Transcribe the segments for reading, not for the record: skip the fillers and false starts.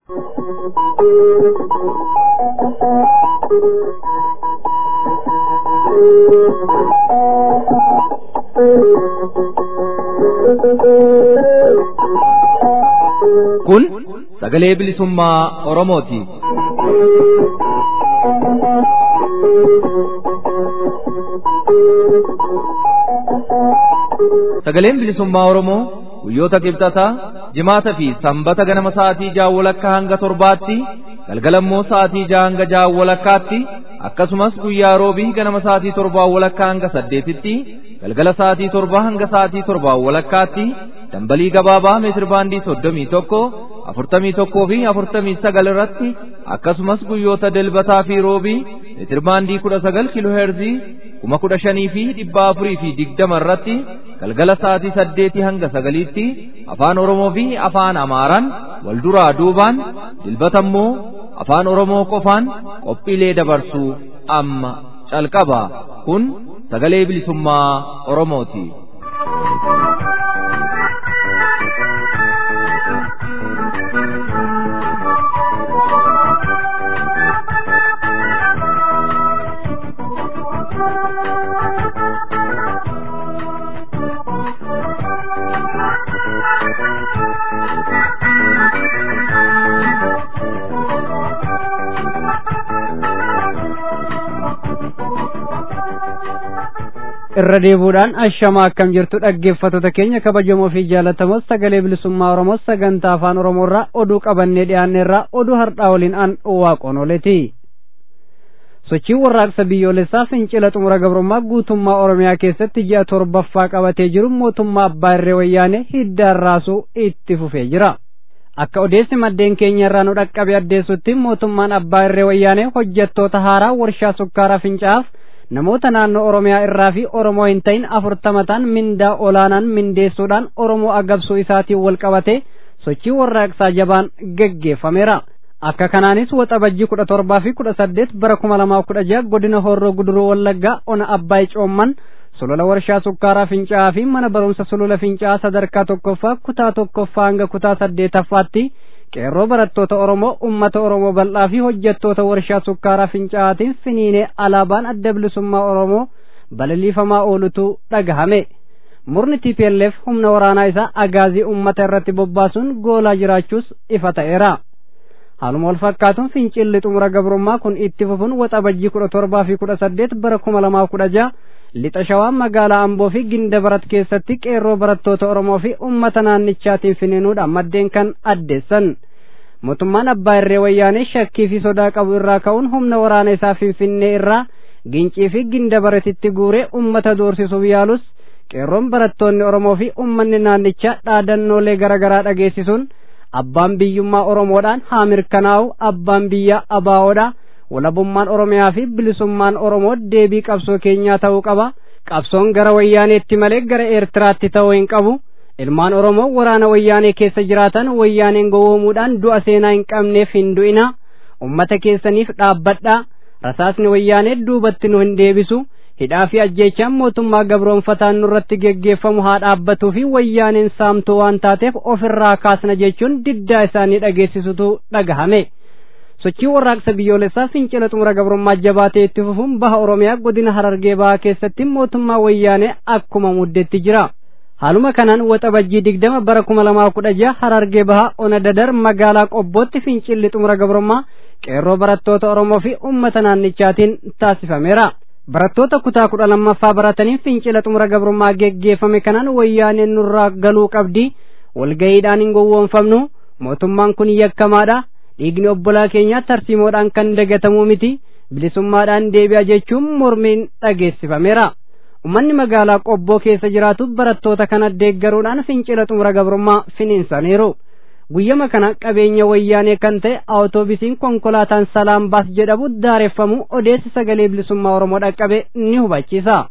Kun sagalee bilisummaa Oromooti. Sagaleen bilisummaa Oromoo guyyoota kibxataa, jimaata fi sanbata ganama sa'aatii 6 walakkaa hanga 7tti, galgalammoo sa'aatii 6 hanga 6 walakkaatti, akkasumas guyyaa roobii ganama sa'aatii 7 walakkaa hanga 8tti, galgala sa'aatii 7 hanga sa'aatii 7 walakkaatti, dambalii gabaabaa meetir baandii 31, 41 fi 49 irratti, akkasumas guyyoota dilbataa fi roobii meetir baandii 19 kiilooheerzii 15,000 fi 420 irratti, galgala sa'aatii 8 hanga 9tti afaan Oromoo fi afaan Amaaraan wal duraa duubaan, dilbatammoo afaan Oromoo qofaan qophiilee dabarsuu amma calqaba. Kun sagalee bilisummaa Oromooti. irra deebuudhaan ashama akkam jirtu dhaggeeffattoota keenya kabajamoo fi jaallatamoo sagalee bilisummaa Oromoo sagantaa afaan Oromoo irraa oduu qabannee dhiyaanne irraa oduu har'aa waliin an waaqonoleeti. Sochiin warraaqsa biyyoolessaa fincila xumura gabrummaa guutummaa Oromiyaa keessatti ji'a 7ffaa qabatee jiru mootummaa Abbaa Irree Wayyaanee hiddaan raasuu itti fufee jira. Akka odeessi maddeen keenya irraa nu dhaqqabe addeessutti mootummaan Abbaa Irree Wayyaanee hojjettoota haaraa warshaa sukkaaraa Fincaa'aaf namoota naannoo Oromiyaa irraa fi Oromoo hin ta'in 40 ta'an mindaa olaanaan mindeessuudhaan Oromoo agabsuu isaatiin wal qabate sochii warraaqsaa jabaan geggeeffameera. Akka kanaanis waxabajjii 17 fi 18 bara 2016 godina Horroo Guduruu Wallaggaa ona Abbaay Coomman sulula warshaa sukkaaraa Fincaa'aa fi mana barumsa sulula Fincaa'aa sadarkaa 1ffaa kutaa 1ffaa hanga kutaa 8ffaatti qeerroo barattoota Oromoo ummata Oromoo bal'aa fi hojjettoota warshaa sukkaaraa Fincaa'aatiin finiinee alaabaan adda bilisummaa Oromoo balaliifamaa oolutu dhagahame. Murni TPLF humna waraanaa isaa agaazii ummata irratti bobbaasuun goolaa jiraachuus ifa ta'eera. Haaluma wal fakkaatuun fincilli xumura gabrummaa kun itti fufuun waxabajjii 17 fi 18 bara 2016 lixa shawaa magaalaa Amboo fi Gindabarat keessatti qeerroo barattoota Oromoo fi ummata naannichaatiin finiinuudhaan maddeen kan addeessan. Mootummaan Abbaa Irree Wayyaanee shakkii fi sodaa qabu irraa ka'uun humna waraana isaa Finfinnee irraa Gincii fi Gindabaratitti guuree ummata doorsisuuf yaalus qeerroon barattoonni Oromoo fi ummanni naannichaa dhaadannoolee garaagaraa dhageessisuun abbaan biyyummaa Oromoodhaan haa mirkanaa'u, abbaan biyyaa ABO'dha. Walabummaan Oromiyaa fi bilisummaan Oromoo deebii qabsoo keenyaa ta'uu qaba. Qabsoon gara Wayyaaneetti malee gara Eertiraatti ta'uu hin qabu. Ilmaan Oromoo waraana Wayyaanee keessa jiraatan Wayyaaneen gowwoomuudhaan du'a seenaa hin qabneef hin du'ina. Ummata keessaniif dhaabbadhaa. Rasaasni Wayyaanee duubatti nu hin deebisu. Hidhaa fi ajjeechaan mootummaa gabroonfataan nurratti geggeeffamu haa dhaabbatuu fi Wayyaaneen saamtuu waan taateef ofirraa kaasna jechuun diddaa isaanii dhageessisutu dhagahame. Sochii warraaqsa biyyoolessaa fincila xumura gabrummaa jabaatee itti fufuun baha Oromiyaa godina Harargee bahaa keessatti mootummaa Wayyaanee akkuma muddeetti jira. Haaluma kanaan waxabajjii 20 bara 2016 Harargee bahaa ona Dadar magaalaa Qobbootti fincilli xumura gabrummaa qeerroo barattoota Oromoo fi uummata naannichaatiin taasifameera. Barattoota kutaa 12ffaa baratanii fincila xumura gabrummaa geggeeffame kanaan Wayyaaneen nurraa galuu qabdi, walgayiidhaan hin gowwoomfamnu, mootummaan kun yakkamaadha, dhiigni obbolaa keenyaa tarsiimoodhaan kan dagatamuu miti, bilisummaadhaan deebi'a jechuun mormiin dhageessifameera. Uummanni magaalaa Qobboo keessa jiraatu barattoota kana deeggaruudhaan fincila xumura gabrummaa finiinsaniiru. Guyyama kana qabeenya Wayyaanee kan ta'e awutoobisiin konkolaataan Salaam Baas jedhamu daareffamu odeessi sagalee bilisummaa Oromoo dhaqqabe ni hubachiisa.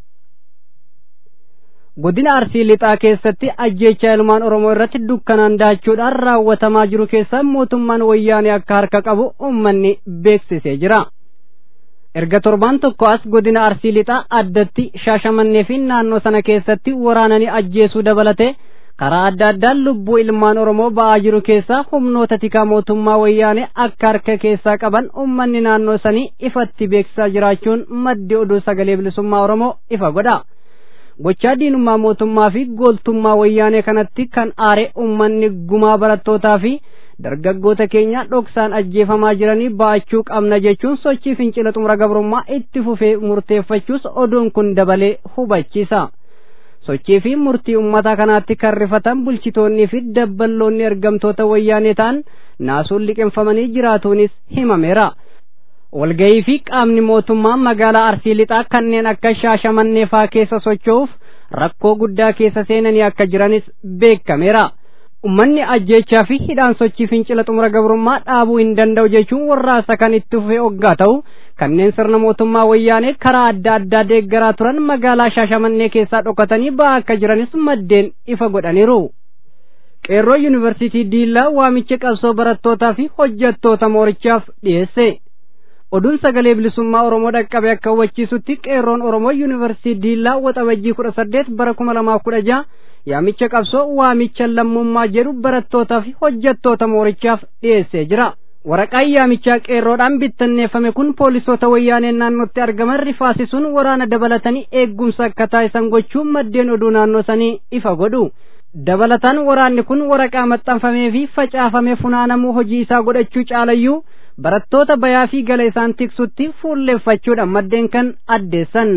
Godina Arsii lixaa keessatti ajjeechaa ilmaan Oromoo irratti dukkanaan daachuudhaan raawwatamaa jiru keessa mootummaan Wayyaanee akka harka qabu uummanni beeksisee jira. Erga torbaan tokko as godina Arsii lixaa addatti Shaashamannee fi naannoo sana keessatti waraananii ajjeesuu dabalate karaa adda addaan lubbuu ilmaan Oromoo ba'aa jiru keessaa humnoota tikaa mootummaa wayyaanee akka harka keessaa qaban ummanni naannoo sanii ifatti beeksisaa jiraachuun maddi oduu sagalee bilisummaa Oromoo ifa godha. Gochaa diinummaa mootummaa fi gooltummaa wayyaanee kanatti kan aare ummanni gumaa barattootaa fi dargaggoota keenya dhoksaan ajjeefamaa jiranii ba'achuu qabna jechuun sochii fincila xumura gabrummaa itti fufee murteeffachuus oduun kun dabalee hubachiisa. Sochii fi murtii ummata kanaatti kan rifatan bulchitoonnii fi dabballoonni ergamtoota wayyaanee ta'an naasuun liqeeffamanii jiraatuunis himameera. Walgahii fi qaamni mootummaa magaalaa Arsii Lixaa kanneen akka Shaashamannee faa keessa socho'uuf rakkoo guddaa keessa seenanii akka jiranis beekameera. Ummanni ajjeechaa fi hidhaan sochii fincila xumura gabrummaa dhaabuu hin danda'u jechuun warraaqsa kan itti fufee hoggaa ta'u kanneen sirna mootummaa wayyaanee karaa adda addaa deeggaraa turan magaalaa Shaashamannee keessaa dhokatanii ba'aa akka jiranis maddeen ifa godhaniiru. Qeerroo Yuunivarsiitii Diillaa waamicha qabsoo barattootaa fi hojjettoota moorichaaf dhiyeesse. Oduun sagalee bilisummaa Oromoo dhaqqabe akka hubachiisutti qeerroon Oromoo Yuunivarsiitii Diillaa waxabajjii 18 bara 2016 yaamicha qabsoo waamicha lammummaa jedhu barattootaa fi hojjettoota moorichaaf dhiyeessee jira. Waraqaan yaamichaa qeerroodhaan bittanneeffame kun poolisoota wayyaaneen naannootti argaman rifaasisuun waraana dabalatanii eegumsa akka taasisan gochuun maddeen oduu naannoo sanii ifa godhu. Dabalataan waraanni kun waraqaa maxxanfamee fi facaafamee funaanamuu hojii isaa godhachuu caalayyuu barattoota bayaa fi gala isaan tiksutti fuulleeffachuudhaan maddeen kan addeessan.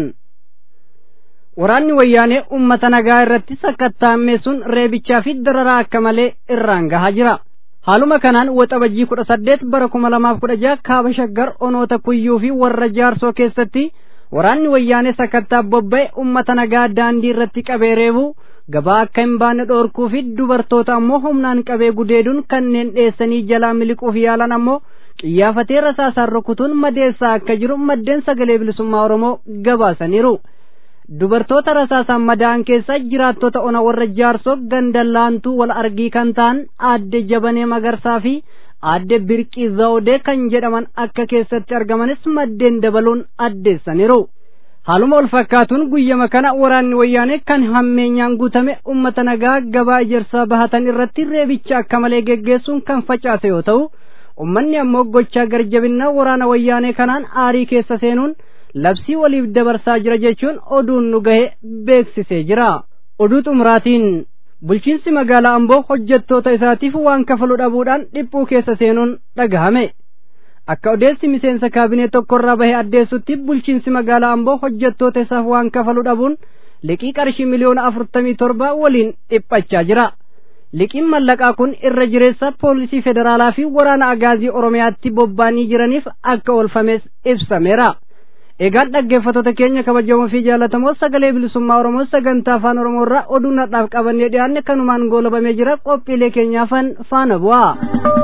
Waraanni wayyaanee ummata nagaa irratti sakattaammeessuun reebichaa fi dararaa akka malee irraan gahaa jira. Haaluma kanaan waxabajjii 18 bara 2016 kaaba shaggar onoota kuyyuu fi warra jaarsoo keessatti waraanni wayyaanee sakattaa bobba'e ummata nagaa daandii irratti qabee reebuu gabaa akka hin baane dhoorkuu fi dubartoota ammoo humnaan qabee gudeeduun kanneen dheessanii jalaa miliquuf yaalan ammoo qiyyaafatee rasaasaan rukutuun madeessaa akka jiru maddeen sagalee bilisummaa Oromoo gabaasaniiru. Dubartoota rasaasaan madaa'an keessa jiraattota ona warra jaarsoo gandallaantuu wal argii kan ta'an aadde Jabanee Magarsaa fi aadde Birqii Zawdee kan jedhaman akka keessatti argamanis maddeen dabaluun addeessaniiru. Haaluma wal fakkaatuun guyyama kana waraanni wayyaanee kan hammeenyaan guutame ummata nagaa gabaa ijarsaa bahatan irratti reebicha akka malee geggeessuun kan facaase yoo ta'u ummanni ammoo gochaa garjabinaa waraana wayyaanee kanaan aarii keessa seenuun labsii waliif dabarsaa jira jechuun oduun nu gahe beeksisee jira. Oduu xumuraatiin bulchiinsi magaalaa Amboo hojjettoota isaatiif waan kafalu dhabuudhaan dhiphuu keessa seenuun dhagahame. Akka odeessi miseensa kaabinee tokkorraa bahe addeessutti bulchiinsi magaalaa Amboo hojjettoota isaaf waan kafalu dhabuun liqii qarshii miliyoona 47 waliin dhiphachaa jira. Liqiin mallaqaa kun irra jireessa poolisii federaalaa fi waraana agaazii Oromiyaatti bobba'anii jiraniif akka oolfames ibsameera. Egaan dhaggeeffattoota keenya kabajamoo fi jaallatamoo sagalee bilisummaa Oromoo sagantaa afaan Oromoo irraa oduu nadhaaf qabannee dhiyaanne kanumaan goolabamee jira. Qophiilee keenyaafan faana bu'aa.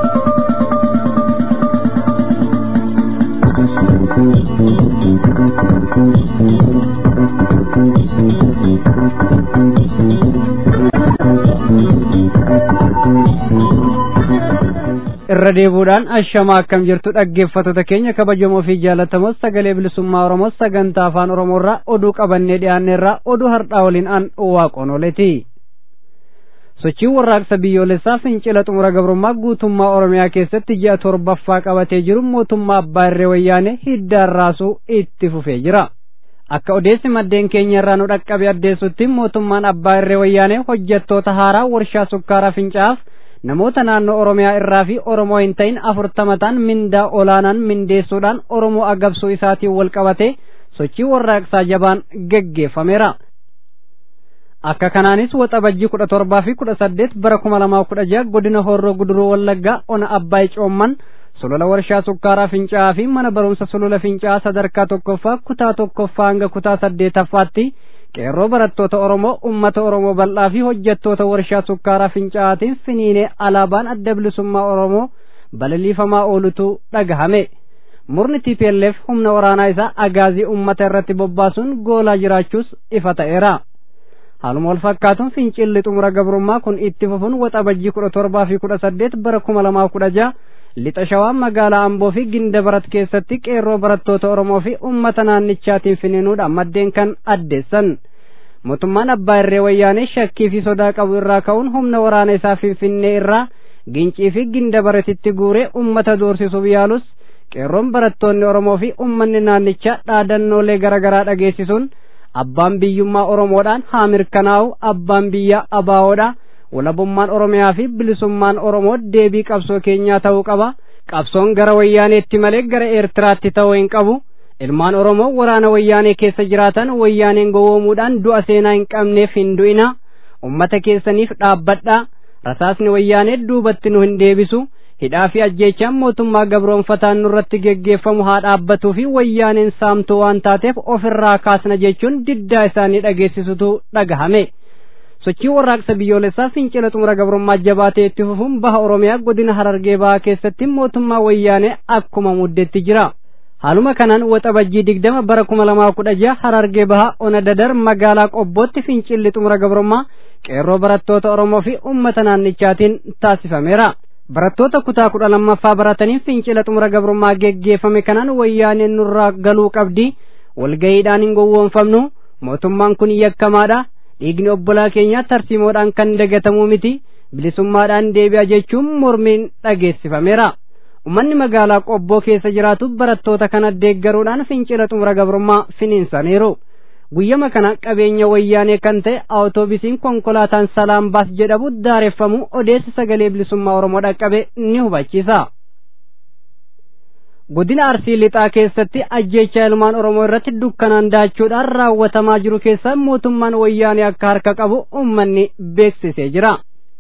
Irra deebuudhaan ashama akkam jirtu dhaggeeffattoota keenya kabajamoo fi jaallatamoo sagalee bilisummaa Oromoo sagantaa afaan Oromoo irraa oduu qabannee dhiyaanneerraa oduu har'aa waliin an waaqonoleeti. Sochiin warraaqsa biyyoolessaa fincila xumura gabrummaa guutummaa Oromiyaa keessatti ji'a torbaffaa qabatee jiru mootummaa abbaa irree wayyaanee hiddaan raasuu itti fufee jira. Akka odeessi maddeen keenya irraa nu dhaqqabe addeessutti mootummaan abbaa irree wayyaanee hojjettoota haaraa warshaa sukkaaraa fincaa'aaf namoota naannoo Oromiyaa irraa fi Oromoo hin ta'in 40 ta'an mindaa olaanaan mindeessuudhaan Oromoo agabsuu isaatiin wal qabate sochii warraaqsaa jabaan geggeeffameera. Akka kanaanis waxabajjii 17 fi 18 bara 2016 godina Horroo Guduruu Wallaggaa ona Abbaay Coomman sulula warshaa sukkaaraa fincaa'aa fi mana barumsa sulula fincaa'aa sadarkaa tokkoffaa kutaa tokkoffaa hanga kutaa 8ffaatti qeerroo barattoota Oromoo ummata Oromoo bal'aa fi hojjettoota warshaa sukkaaraa fincaa'aatiin finiinee alaabaan adda bilisummaa Oromoo balaliifamaa oolutu dhagahame. Murni TPLF humna waraanaa isaa agaazii ummata irratti bobbaasuun goolaa jiraachuus ifa ta'eera. Haaluma wal fakkaatuun fincilli xumura gabrummaa kun itti fufuun waxabajjii 17 fi 18 bara 2016 lixa shawaa magaalaa Amboo fi Gindabarat keessatti qeerroo barattoota Oromoo fi ummata naannichaatiin finiinuudhaan maddeen kan addeessan. mootummaan abbaa irree wayyaanee shakkii fi sodaa qabu irraa ka'uun humna waraana isaa Finfinnee irraa gincii fi gindabaratitti guuree ummata doorsisuuf yaalus qeerroon barattoonni Oromoo fi ummanni naannichaa dhaadannoolee garaagaraa dhageessisuun abbaan biyyummaa Oromoodhaan haa mirkanaa'u, abbaan biyyaa ABO'dha, walabummaan Oromiyaa fi bilisummaan Oromoo deebii qabsoo keenyaa ta'uu qaba, qabsoon gara wayyaaneetti malee gara Eertiraatti ta'uu hin qabu, ilmaan Oromoo waraana wayyaanee keessa jiraatan wayyaaneen gowwoomuudhaan du'a seenaa hin qabneef hin du'ina, ummata keessaniif dhaabbadhaa, rasaasni wayyaanee duubatti nu hin deebisu, hidhaa fi ajjeechaan mootummaa gabroonfataan nurratti geggeeffamu haa dhaabbatuu fi wayyaaneen saamtuu waan taateef ofirraa kaasna jechuun diddaa isaanii dhageessisutu dhagahame. Sochii warraaqsa biyyoolessaa fincila xumura gabrummaa jabaatee itti fufuun baha Oromiyaa godina Harargee bahaa keessatti mootummaa wayyaanee akkuma muddetti jira. Haaluma kanaan waxabajjii 20 bara 2016 Harargee bahaa ona dadar magaalaa Qobbootti fincilli xumura gabrummaa qeerroo barattoota Oromoo fi uummata naannichaatiin taasifameera. Barattoota kutaa 12ffaa barataniin fincila xumura gabrummaa geggeeffame kanaan wayyaaneen nurraa galuu qabdi, walgayiidhaan hin gowwoomfamnu, mootummaan kun yakkamaadha, dhiigni obbolaa keenyaa tarsiimoodhaan kan dagatamuu miti, bilisummaadhaan deebi'a jechuun mormiin dhageessifameera. Uummanni magaalaa Qobboo keessa jiraatu barattoota kana deeggaruudhaan fincila xumura gabrummaa finiinsaniiru. Guyyama kana qabeenya wayyaanee kan ta'e awutoobisiin konkolaataan Salaam Baas jedhamu daareffamu odeessi sagalee bilisummaa Oromoo dhaqqabe ni hubachiisa. Godina Arsii Lixaa keessatti ajjeechaa ilmaan Oromoo irratti dukkanaan daachuudhaan raawwatamaa jiru keessa mootummaan wayyaanee akka harka qabu uummanni beeksisee jira.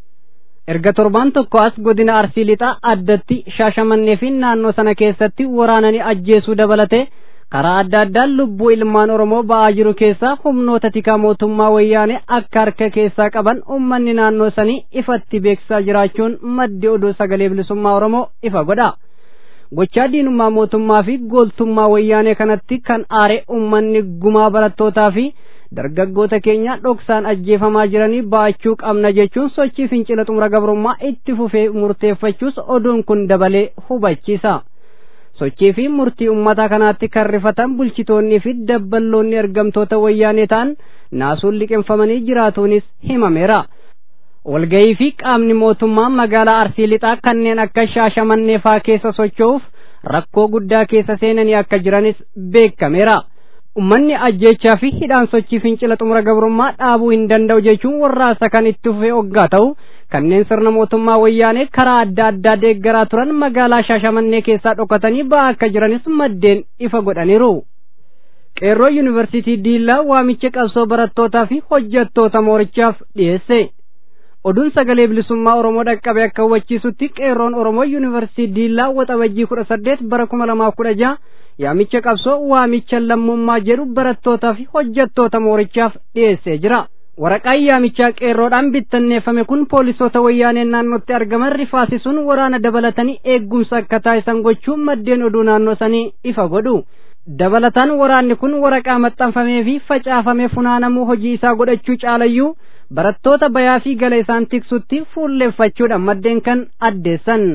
Erga torbaan tokko as godina Arsii Lixaa addatti Shaashamannee fi naannoo sana keessatti waraananii ajjeesuu dabalate karaa adda addaan lubbuu ilmaan Oromoo ba'aa jiru keessaa humnoota tikaa mootummaa wayyaanee akka harka keessaa qaban uummanni naannoo sanii ifatti beeksisaa jiraachuun maddi oduu sagalee bilisummaa Oromoo ifa godha. Gochaa diinummaa mootummaa fi gooltummaa wayyaanee kanatti kan aare uummanni gumaa barattootaa fi dargaggoota keenya dhoksaan ajjeefamaa jiranii baachuu qabna jechuun sochii fincila xumura gabrummaa itti fufee murteeffachuus oduun kun dabalee hubachiisa. Sochii fi murtii ummata kanaatti kan rifatan bulchitoonni fi dabballoonni ergamtoota wayyaanee ta'an naasuun liqeeffamanii jiraatuunis himameera. Walgayii fi qaamni mootummaa magaalaa Arsii Lixaa kanneen akka Shaashamannee faa keessa socho'uuf rakkoo guddaa keessa seenanii akka jiranis beekameera. Uummanni ajjeechaa fi hidhaan sochii fincila xumura gabrummaa dhaabuu hin danda'u jechuun warraaqsa kan itti fufee hoggaa ta'u kanneen sirna mootummaa wayyaanee karaa adda addaa deeggaraa turan magaalaa Shaashamannee keessaa dhokatanii ba'aa akka jiranis maddeen ifa godhaniiru. Qeerroo Yuunivarsiitii Diillaa waamicha qabsoo barattootaa fi hojjettoota moorichaaf dhiyeesse. Oduun sagalee bilisummaa Oromoo dhaqqabe akka hubachiisutti qeerroon Oromoo Yuunivarsiitii Diillaa waxabajjii 18 bara 2016 yaamicha qabsoo waamicha lammummaa jedhu barattootaa fi hojjettoota moorichaaf dhiyeessee jira. Waraqaan yaamichaa qeerroodhaan bittanneeffame kun poolisoota wayyaaneen naannootti argaman rifaasisuun waraana dabalatanii eegumsa akka taasisan gochuun maddeen oduu naannoo sanii ifa godhu. Dabalataan waraanni kun waraqaa maxxanfamee fi facaafamee funaanamuu hojii isaa godhachuu caalayyuu barattoota bayaa fi gala isaan tiksutti fuulleeffachuudhaan maddeen kan addeessan.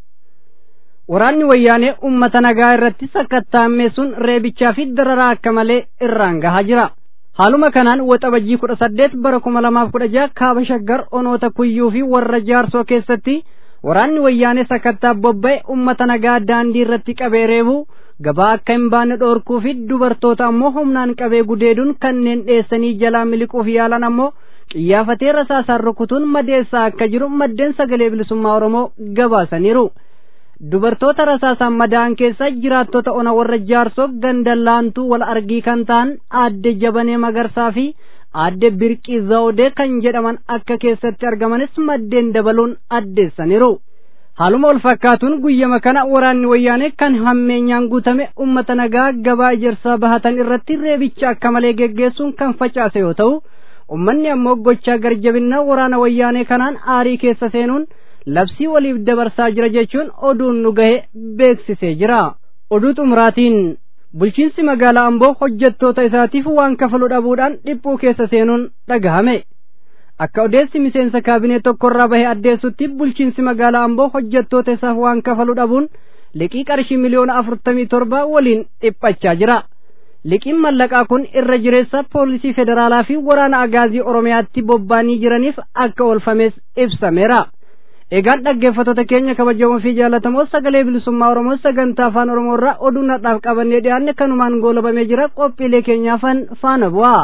Waraanni wayyaanee uummata nagaa irratti sakattaammeessuun reebichaa fi dararaa akka malee irraan gahaa jira. Haaluma kanaan waxabajjii 18 bara 2016 kaaba shaggar onoota kuyyuu fi warra jaarsoo keessatti waraanni wayyaanee sakattaa bobba'e uummata nagaa daandii irratti qabee reebuu, gabaa akka hin baane dhoorkuu fi dubartoota ammoo humnaan qabee gudeeduun kanneen dheessanii jalaa miliquuf yaalan ammoo qiyyaafatee rasaasaan rukutuun madeessaa akka jiru maddeen sagalee bilisummaa Oromoo gabaasaniiru. Dubartoota rasaasaan madaa'an keessa jiraattota ona warra jaarsoo gandallaantuu wal argii kan ta'an aadde Jabanee Magarsaa fi aadde Birqii Zawdee kan jedhaman akka keessatti argamanis maddeen dabaluun addeessaniiru. Haaluma wal fakkaatuun guyyama kana waraanni wayyaanee kan hammeenyaan guutame uummata nagaa gabaa ejersaa bahatan irratti reebicha akka malee geggeessuun kan facaase yoo ta'u, uummanni ammoo gochaa garjabinnaa waraana wayyaanee kanaan aarii keessa seenuun labsii waliif dabarsaa jira jechuun oduun nu gahe beeksisee jira. Oduu xumuraatiin bulchiinsi magaalaa Amboo hojjettoota isaatiif waan kafalu dhabuudhaan dhiphuu keessa seenuun dhagahame. Akka odeessi miseensa kaabinee tokkorraa bahe addeessutti bulchiinsi magaalaa Amboo hojjettoota isaaf waan kafalu dhabuun liqii qarshii miliyoona 47 waliin dhiphachaa jira. liqiin mallaqaa kun irra jireessa poolisii federaalaa fi waraana agaazii oromiyaatti bobba'anii jiraniif akka oolfames ibsameera. Egaan dhaggeeffattoota keenya kabajamoo fi jaallatamoo sagalee bilisummaa Oromoo sagantaa afaan Oromoo irraa oduu nadhaaf qabannee dhiyaanne kanumaan goolabamee jira. Qophiilee keenyaafan faana bu'aa.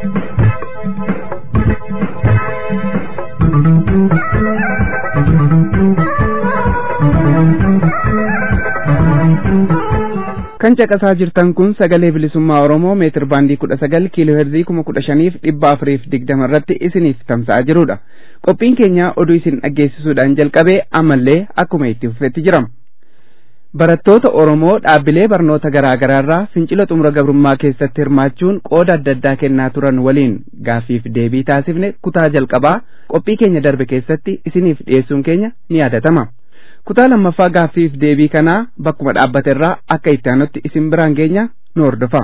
Kan caqasaa jirtan kun sagalee bilisummaa Oromoo meetir baandii 19 kiiloo heerzii 15,420 irratti isiniif tamsa'aa jirudha. Qophiin keenya oduu isin dhaggeessisuudhaan jalqabee ammallee akkuma itti fufetti jira. Barattoota Oromoo dhaabbilee barnoota garaa garaarraa fincila xumura gabrummaa keessatti hirmaachuun qooda adda addaa kennaa turan waliin gaaffiif deebii taasifne kutaa jalqabaa qophii keenya darbe keessatti isiniif dhiyeessuun keenya ni yaadatama. Kutaa lammaffaa gaaffiif deebii kanaa bakkuma dhaabbate irraa akka itti aanutti isin biraan geenya nu hordofa.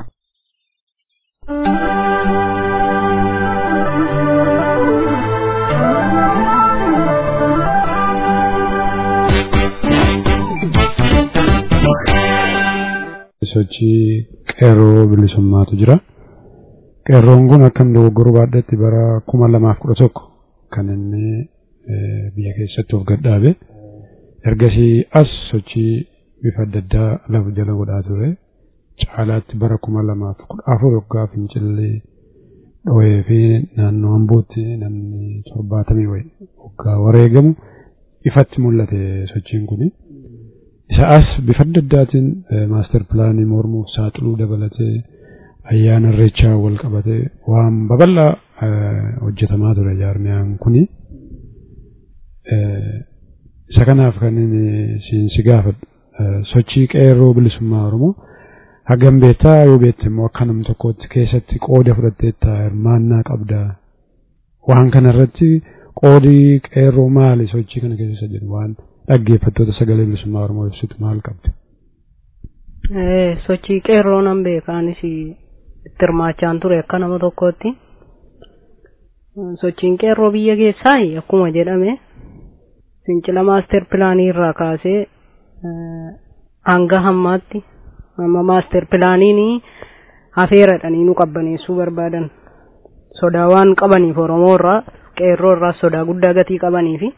Sochii qeerroo bilisummaatu jira. Qeerroon kun akkam dogoggoruu baadhetti bara 2011 kan inni biyya keessatti of gadhaabe. Ergasii as sochii bifa adda addaa lafa jala godhaa ture. Caalaatti bara 2014 waggaa fincillee dhooyee fi naannoo Ambootti namni 70 wayi waggaa wareegamu ifatti mul'ate sochiin kuni. Isa as bifa adda addaatiin maaster pilaanii mormuuf saaxiluu dabalatee ayyaana irreechaa wal qabatee waan babal'aa hojjetamaa ture jaarmiyaan kuni. Isa kanaaf kan inni si gaafadhu sochii qeerroo bilisummaa Oromoo hagam beektaa yoo beekte immoo akka nam tokkotti keessatti qooda fudhatteetta hirmaannaa qabda. Waan kanarratti qoodii qeerroo maali sochii kana keessa jedhu waan dhaggeeffattoota sagalee bilisummaa Oromoo ibsitu maal qabda? Sochii qeerroo nan beekaanis itti hirmaachaan ture akka nama tokkotti. Sochiin qeerroo biyya keessaa akkuma jedhame fincila maaster pilaanii irraa kaasee hanga hammaatti amma maaster pilaaniin hafeeradhanii nu qabbaneessuu barbaadan sodaa waan qabaniif Oromoo irraa qeerroo irraa sodaa guddaa gatii qabanii fi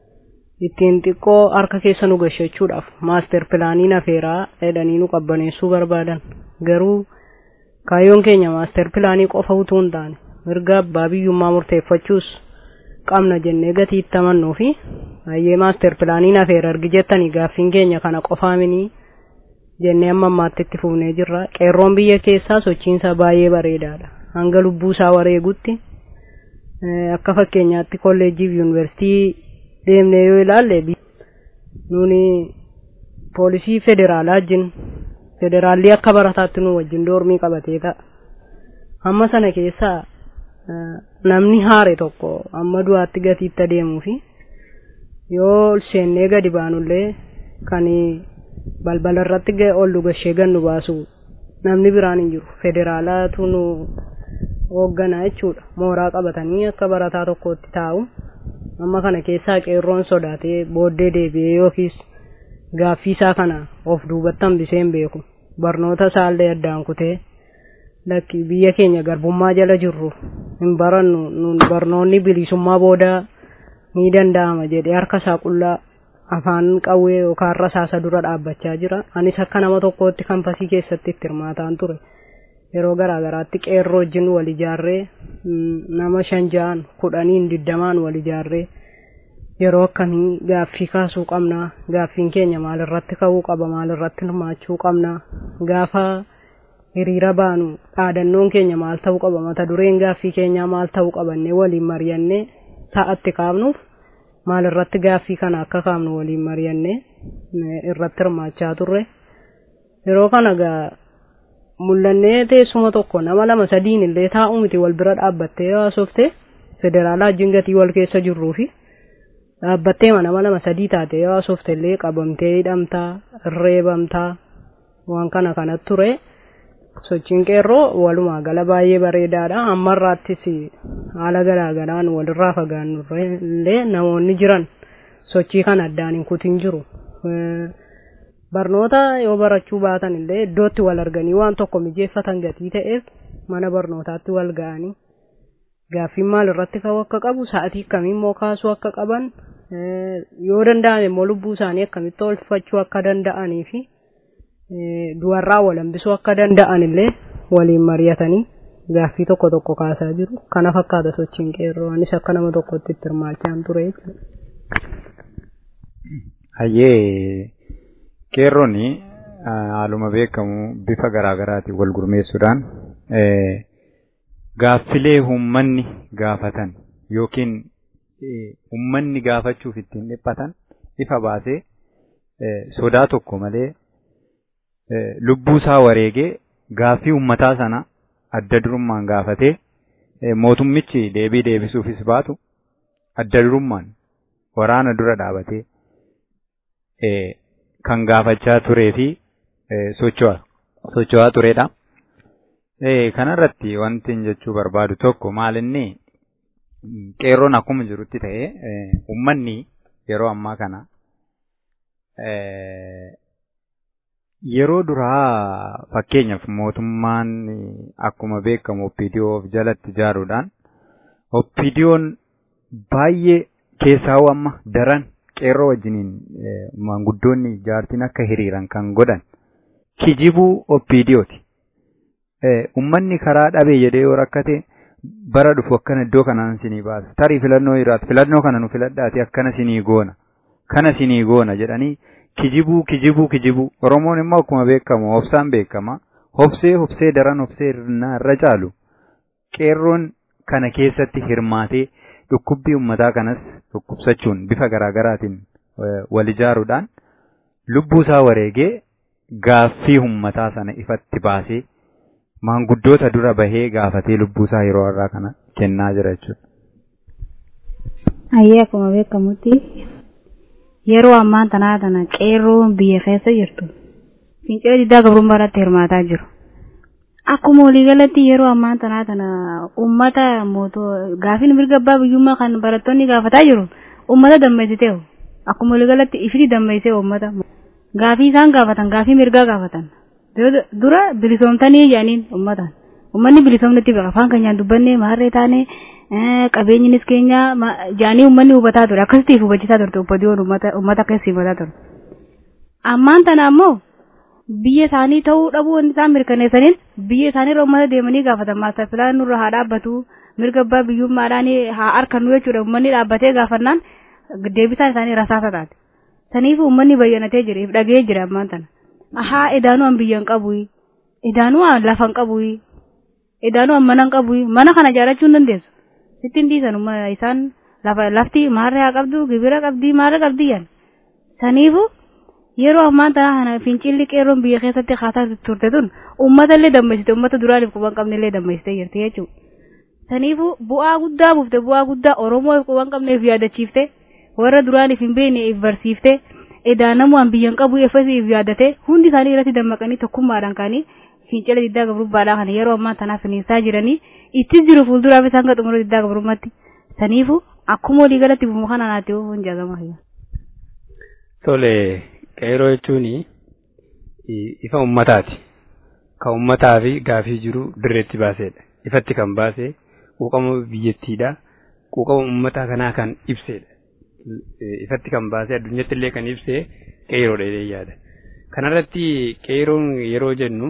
ittiin xiqqoo harka keessa nu gashachuudhaaf maaster pilaaniin hafeeraa jedhanii nu qabbaneessuu barbaadan garuu kaayyoon keenya maaster pilaanii qofa utuu hin taane mirga abbaa biyyummaa murteeffachuus qabna jennee gatii itti amannuu fi baay'ee maaster pilaaniin hafeera argi jettanii gaaffiin keenya kana qofaa minii jennee amma ammaatti itti fufnee jirra. Qeerroon biyya keessaa sochiinsa baay'ee bareedaadha. Hanga lubbuu isaa wareegutti akka fakkeenyaatti kolleejjii fi yuunivarsiitii deemnee yoo ilaalle nuni poolisii federaalaa wajjin federaalli akka barataatti nu wajjin doormii qabatee ta'a. Amma sana keessaa namni haare tokko amma du'aatti gatiitti adeemuu fi yoo seennee gadi baanullee kan balbala irratti ol dhugashee gannu baasu namni biraan hin jiru. Federaalaatu nu hoogganaa jechuudha. Mooraa qabatanii akka barataa tokkotti taa'u. Amma kana keessaa qeerroon sodaatee booddee deebi'ee yookiis gaaffii isaa kana of duubatti hambisee hin beeku. Barnoota isaallee addaan kutee lakki biyya keenya garbummaa jala jirru hin barannu nun barnoonni bilisummaa booda ni danda'ama jedhee harka isaa qullaa afaan qawwee yookaan rasaasa dura dhaabbachaa jira. Anis akka nama tokkootti kampasii keessatti itti hirmaataan ture. Yeroo garaa garaatti qeerroo wajjin wal ijaarree nama 5 10 20 wal ijaarree yeroo akkamii gaaffii kaasuu qabna, gaaffiin keenya maalirratti ka'uu qaba, maalirratti hirmaachuu qabna, gaafa hiriira baanu dhaadannoon keenya maal ta'uu qaba, mata dureen gaaffii keenyaa maal ta'uu qabannee waliin mari'annee sa'atti kaafnuuf maalirratti gaaffii kana akka kaafnu waliin mari'annee irratti hirmaachaa turre. Yeroo kana gaa mul'annee teessuma tokko nama 2-3 illee taa'u miti wal bira dhaabbattee haasofte federaalaa wajjin gatii wal keessa jirruu fi dhaabbattee nama 2-3 taatee haasofte illee qabamtee hidhamtaa, reebamtaa waan kanatti ture. Sochiin qeerroo walumaa gala baay'ee bareedaadha. Ammarraattis haala garaa garaan walirraa fagaannu illee namoonni jiran sochii kana addaan hin kutin jiru. barnoota yoo barachuu baatan illee iddootti wal arganii waan tokko mijeeffatan gatii ta'eef mana barnootaatti wal ga'anii gaaffii maal irratti ka'uu akka qabu sa'aatii akkamii immoo kaasuu akka qaban yoo danda'ame immoo lubbuu isaanii akkamitti oolfachuu akka danda'anii fi du'arraa wal hambisuu akka danda'an illee waliin mari'atanii gaaffii tokko tokko kaasaa jiru. Kana fakkaata sochiin qeerroo anis akka nama tokkotti itti hirmaachaan ture jechuudha. Hayyee qeerrooni haaluma beekamu bifa garaagaraatiin wal gurmeessuudhaan gaaffilee uummanni gaafatan yookiin uummanni gaafachuuf ittiin dhiphatan ifa baasee sodaa tokko malee lubbuu isaa wareegee gaaffii uummataa sana adda durummaan gaafatee mootummichi deebii deebisuufis baatu adda durummaan waraana dura dhaabatee kan gaafachaa turee fi socho'aa turedha. Kanarratti wanti jechuu barbaadu tokko maalinni qeerroon akkuma jirutti ta'ee uummanni yeroo ammaa kana yeroo duraa fakkeenyaaf mootummaan akkuma beekamu OPDO of jalatti ijaaruudhaan OPDO'n baay'ee keessaa amma daran qeerroo wajjiniin maanguddoonni jaartiin akka hiriiran kan godhan kijibuu OPDO'ti. Uummanni karaa dhabee jedhee yoo rakkate bara dhufu akkana iddoo kanaan sinii baasa. Tarii filannoo jiraatu filannoo kana nu filadhaati akkana sinii goona. Kana sinii goona jedhanii kijibuu. Oromoon immoo akkuma beekamu hobsaan beekama. Hobsee daran hobsee irra caalu. Qeerroon kana keessatti hirmaatee dhukkubbii uummataa kanas dhukkubsachuun bifa garaagaraatiin wal ijaaruudhaan lubbuu isaa wareegee gaaffii uummataa sana ifatti baasee maanguddoota dura bahee gaafatee lubbuu isaa yeroo har'aa kana kennaa jira jechuudha. Ayyee akkuma beekamutti yeroo ammaa tana qeerroon biyya keessa jirtu fincila diddaa gabrummaa irratti hirmaataa jiru. Akkuma waliigalatti yeroo ammaa tana uummata gaafiin mirga abbaa biyyummaa kan barattoonni gaafataa jiru uummata dammeessitee akkuma waliigalatti ifti dammeessee uummata gaafii isaan gaafatan gaafii mirgaa gaafatan. Dura bilisoomtanii jedhaniin uummanni bilisoomnetti afaan keenyaan dubbanne maarree taane qabeenyinis keenya jedhanii uummanni hubataa ture akkasitti hubachiisaa turte OPDO'n uummata keessa hubataa ture. Ammaan tana ammoo biyya isaanii ta'uu dhabuu wanti isaan mirkaneessaniin biyya isaaniirra uummata deemanii gaafatan maastar pilaan nurra haa dhaabbatu mirga abbaa biyyummaadhaan haa harkannu jechuudha uummanni dhaabbatee gaafannaan deebisaan isaanii rasaasa taate. Saniif uummanni bayyanatee jira if dhagee jira ammaan tana. Ahaa edaanuu an biyyan qabu edaanuu an lafan qabu edaanuu an manan qabu mana kana ijaarrachuu hin dandeessu sittiin dhiisan isaan lafti maarree haa qabdu gibira qabdii maarree qabdii yan saniifu yeroo ammaan tana fincilli qeerroon biyya keessatti haasaa turte tun uummata illee dammeessite uummata duraaniif quban qabne illee dammeessitee jirti jechuudha. Saniifu bu'aa guddaa buufte bu'aa guddaa Oromoof quban qabneef yaadachiifte warra duraaniif hin beekne if barsiifte. Edaanamu an biyyan qabu efasiif yaadate hundi isaanii irratti dammaqanii tokkummaadhaan kaanii fincila diddaa gabrummaadhaa kana yeroo ammaa tanaaf finiinsaa jiranii itti jiru fuulduraaf isaan kan xumura diddaa gabrummaatti saniifu akkuma waliigalatti bu'uma kana naatti oofuun jaagama. Tole qeerroo jechuun ifa uummataati. Kan uummataa fi gaafii jiru dirreetti baasedha. Ifatti kan baase quuqama biyyattiidha. Quuqama uummataa kanaa kan ibsedha. Ifatti kan baasee addunyatti illee kan ibsee qeerroodha jedhee yaada. Kanarratti qeerroon yeroo jennu